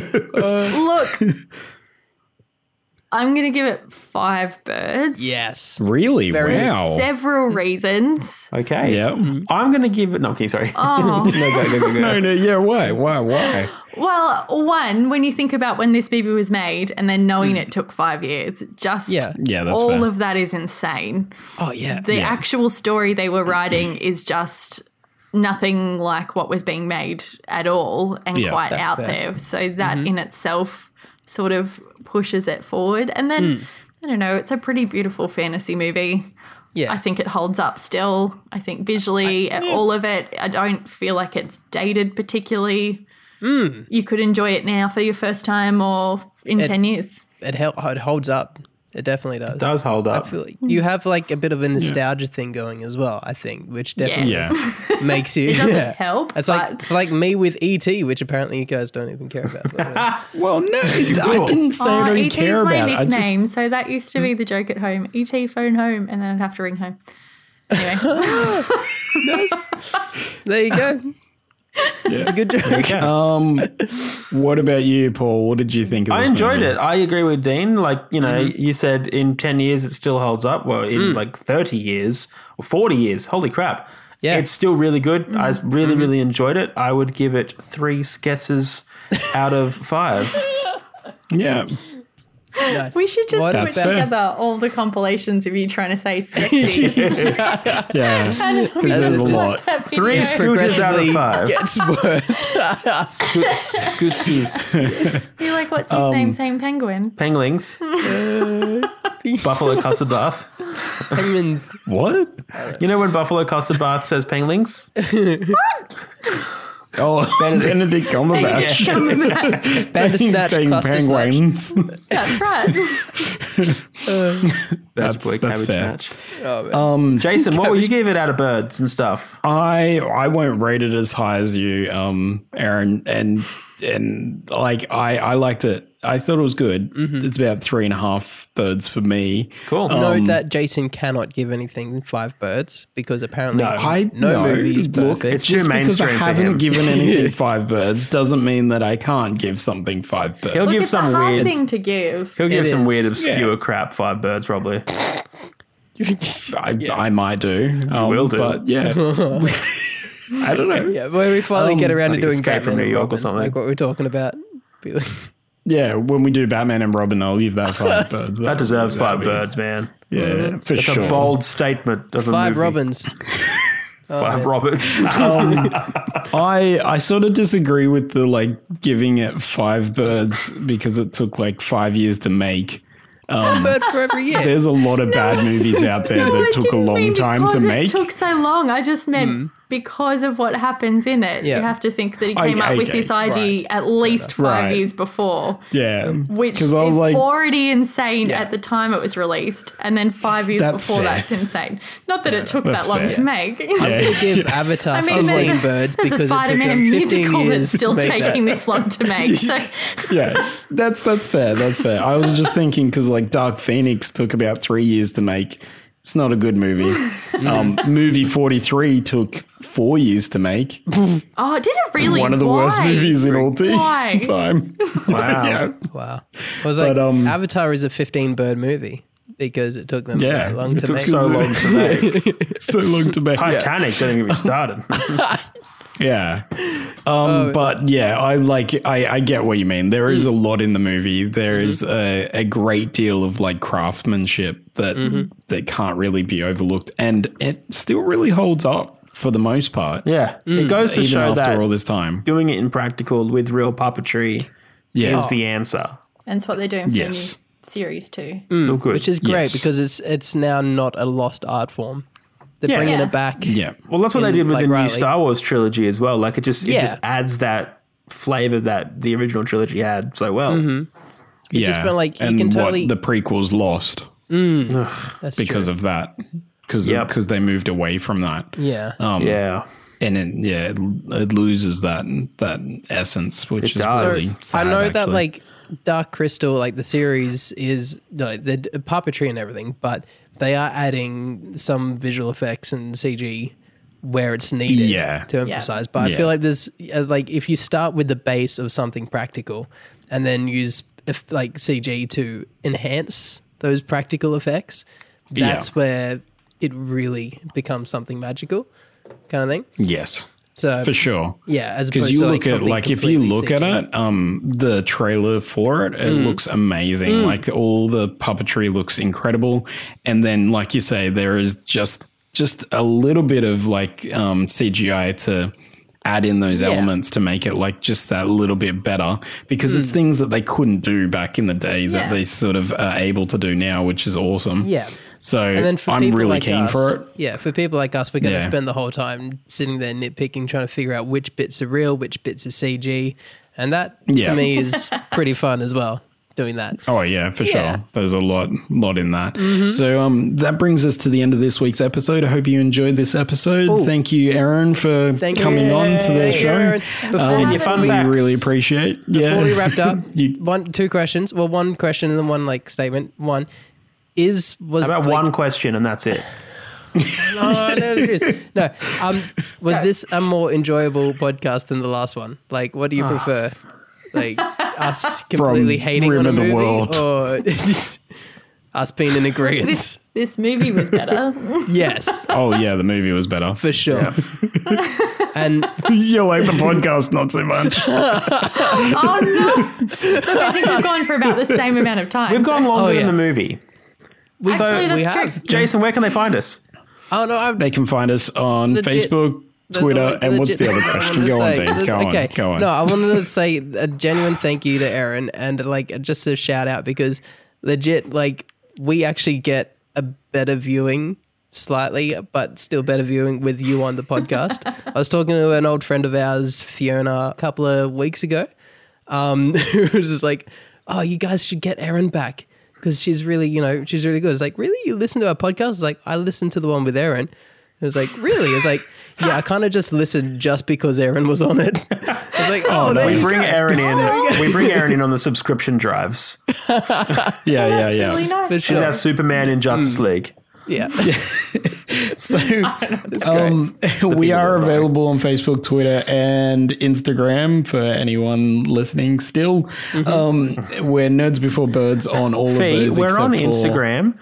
Look, I'm going to give it 5 birds. Yes. Really? Very- Wow. Several reasons. Okay. Yeah. I'm going to give it. No, okay, sorry. Oh. No, yeah, why? Why? Well, one, when you think about when this movie was made and then knowing it took 5 years, just Yeah. Yeah, that's all fair. of that is insane. Oh, yeah. The actual story they were writing is just nothing like what was being made at all and Yeah, quite that's out fair. there. So that in itself sort of pushes it forward. And then, I don't know, it's a pretty beautiful fantasy movie. Yeah. I think it holds up still. I think visually, all of it, I don't feel like it's dated particularly. You could enjoy it now for your first time or in 10 years. It holds up. It definitely does. It does hold I up. feel like you have like a bit of a nostalgia thing going as well, I think, which definitely Yeah. makes you. It doesn't help, It's but- like me with ET, which apparently you guys don't even care about. But, Well, no, I didn't say I don't E.T.'s care my about it. I just nickname, so that used to be the joke at home. E.T. phone home, and then I'd have to ring home. Anyway, there you go. It's a good joke. What about you, Paul? What did you think of I this enjoyed movie? it. I agree with Dean. Like, you know, you said in 10 years it still holds up. Well, in like 30 years or 40 years, holy crap. Yeah. It's still really good. I really, really enjoyed it. I would give it 3 sketches out of 5. Yeah. Nice. we should just What put That's fair. together all the compilations of you trying to say sexy. Yeah. Because there's a lot. 3 scooters out of progressively 5. gets worse. Scootskies. You're like, what's his name? Same penguin. Penglings. Buffalo custard bath. Penguins. What? You know when Buffalo custard bath says penglings? Oh, Benedict Cumberbatch. Bandersnatch Taking cluster snatch. penguins. That's right. That's that's fair. Oh, man. Jason, what will you give it out of birds and stuff? I won't rate it as high as you, Aaron, Aaron, and like I liked it. I thought it was good. Mm-hmm. It's about 3.5 birds for me. Cool. Note that Jason cannot give anything 5 birds because apparently No, movie is perfect. it's too Just because I mainstream for haven't him. given anything 5 birds doesn't mean that I can't give something 5 birds. He'll Look, give it's some a hard weird. thing to give. He'll give It some is. weird, obscure Yeah. crap 5 birds, probably. I might do. will do. But yeah. I don't know. Yeah, when we finally get around to like doing Escape from Batman New and York or Robin, something. like what we're talking about. Be like, Yeah, when we do Batman and Robin, I'll give that 5 birds. That deserves 5 that'd be- birds, man. Yeah, for That's sure. a bold statement of a 5 movie. Robins. 5 Roberts. I sort of disagree with the like giving it 5 birds because it took like 5 years to make. One bird for every year. There's a lot of bad movies out there No, that I took a didn't long mean time to because make. It took so long. I just meant because of what happens in it. Yeah. You have to think that he came up with Okay, this idea at least 5 Right. years before, Yeah, which because is I was like, already insane at the time it was released. And then 5 years That's before fair. that's insane. Not that it took that's that long fair. to make. I'm going to give Avatar I mean, 15 there's a, birds there's because a it took Spider-Man them 15 musical years that's still to make taking that. this long to make. So yeah, that's fair. That's fair. I was just thinking because like Dark Phoenix took about 3 years to make. It's not a good movie. Movie 43 took 4 years to make. oh, did it really? One of the worst Why? movies in all Why? time. Wow. Yeah. Wow. I was like, But, Avatar is a 15 bird movie because it took them Yeah, that long it to Took make. so long to make. So long to make. Titanic, don't even get me started. Yeah. But yeah, I get what you mean. There is a lot in the movie. There is a great deal of like craftsmanship that can't really be overlooked. And it still really holds up for the most part. Yeah. It goes to Even show after that all this time. doing it in practical with real puppetry Yeah. is the answer. And it's what they're doing for Yes. the new series too. Oh, good. Which is great Yes. because it's now not a lost art form. They're Yeah. bringing Yeah. it back. Yeah. Well, that's what they in, did with like, the new Riley. Star Wars trilogy as well. Like it just Yeah. adds that flavor that the original trilogy had so well. Yeah. just felt like you and can totally- what the prequels lost That's because true. of that. Because Yep. they moved away from that. Yeah. Yeah. And it loses that essence, which It is does. really So, sad, I know that actually. like Dark Crystal, like the series is like the puppetry and everything, but they are adding some visual effects and CG where it's needed Yeah. to emphasize. But I Yeah. feel like there's like if you start with the base of something practical and then use like CG to enhance those practical effects, that's where it really becomes something magical, kind of thing. Yes, So for sure. yeah, as Because opposed you to look at something like if you completely look at CG. it, the trailer for it, it looks amazing. Like all the puppetry looks incredible, and then like you say, there is just a little bit of like CGI to add in those elements to make it like just that little bit better because it's things that they couldn't do back in the day that Yeah. they sort of are able to do now, which is awesome. Yeah. So And then for I'm people really like keen us, for it. Yeah, for people like us, we're going to Yeah. spend the whole time sitting there nitpicking, trying to figure out which bits are real, which bits are CG. And that, Yeah. to me, is pretty fun as well, doing that. Oh yeah, for Yeah. sure. There's a lot in that. So that brings us to the end of this week's episode. I hope you enjoyed this episode. Ooh. Thank you, Aaron, for Thank you. coming on to the Thank you, show. Aaron. Before and your fun we facts. really appreciate. Before we wrapped up, You- 2 questions. Well, 1 question and then 1 like statement. One was How about like, one question and that's it? No, no. Was this a more enjoyable podcast than the last one? Like, what do you prefer? Like us completely hating Rim on a of the movie, World. or us being in agreement? This movie was better. Yes, Oh yeah, the movie was better. for sure. And You like the podcast not so much. Oh no! Look, I think we've gone for about the same amount of time. We've gone longer Oh, yeah. than the movie. Actually, that's we true. have. Jason, where can they find us? Oh no, They can find us on Legit. Facebook, Twitter, and what's the other question? Go on, Dean. Go on. No, I wanted to say a genuine thank you to Aaron and like just a shout out because legit, like we actually get a better viewing slightly, but still better viewing with you on the podcast. I was talking to an old friend of ours, Fiona, a couple of weeks ago, who was just like, oh, you guys should get Aaron back because she's really, she's really good. It's like, really? You listen to our podcast? It's like, I listened to the one with Aaron. It was like, really? It's like, Yeah, I kind of just listened just because Aaron was on it. I was like, oh, no. We bring Aaron in. We bring Aaron in on the subscription drives. Yeah. Really nice. He's our Superman in Justice League. Yeah. So we are available on Facebook, Twitter, and Instagram for anyone listening still. We're Nerds Before Birds on all of those. We're on Instagram.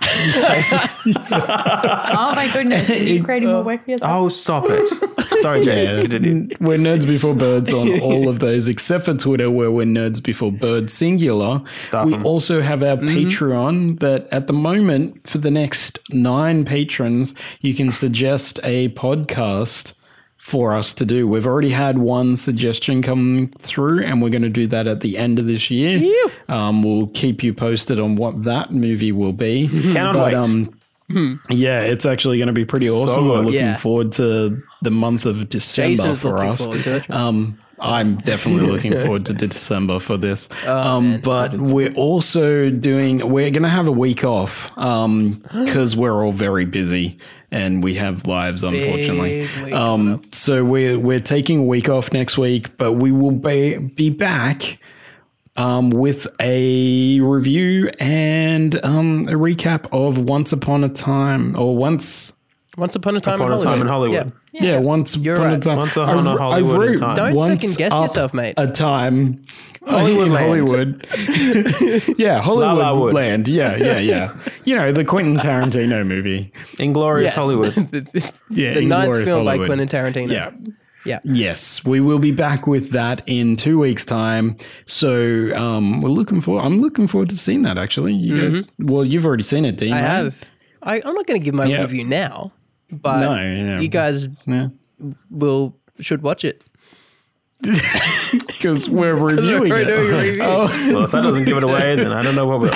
Oh my goodness. Are you creating more work for yourself? Oh, stop it. Sorry, Jay. We're Nerds Before Birds on all of those, except for Twitter, where we're Nerds Before Birds singular. We also have our Patreon that at the moment, for the next 9 patrons, you can suggest a podcast for us to do. We've already had one suggestion come through, and we're going to do that at the end of this year. We'll keep you posted on what that movie will be. Cannot wait. Yeah, it's actually going to be pretty awesome. We're looking forward to the month of December Jason's for us. I'm definitely looking forward to December for this. But we're also we're going to have a week off because we're all very busy and we have lives, unfortunately. So we're taking a week off next week, but we will be back with a review and a recap of Once Upon a Time in Hollywood. Yeah, Once Upon a Time. Once Upon a Hollywood. Don't second guess yourself, mate. A time. Hollywood. Yeah, Hollywood La La Wood. Land. Yeah. You know, the Quentin Tarantino movie. Inglorious Hollywood. The ninth film by Quentin Tarantino. Yeah. Yes, we will be back with that in 2 weeks' time. So I'm looking forward to seeing that, actually. You guys, well, you've already seen it, Dean. I have. I'm not going to give my review now, but you guys should watch it. Because we're reviewing it. Well, if that doesn't give it away, then I don't know what will.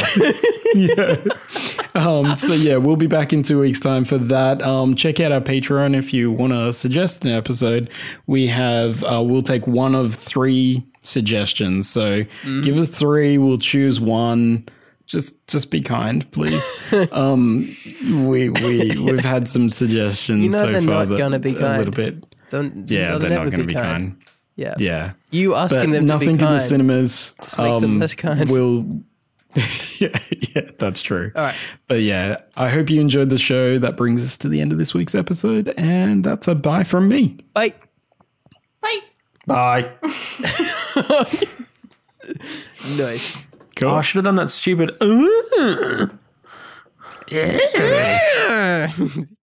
So we'll be back in 2 weeks' time for that. Check out our Patreon if you want to suggest an episode. We have we'll take one of 3 suggestions. So give us 3. We'll choose one. Just be kind, please. We've had some suggestions so they're far. not gonna be kind. A little bit. They're not going to be kind. Yeah. You asking them to be kind. Nothing in the cinemas. Just makes them less kind. Yeah, that's true. All right. But yeah, I hope you enjoyed the show. That brings us to the end of this week's episode. And that's a bye from me. Bye. Bye. Nice. Cool. Oh, I should have done that stupid. Yeah.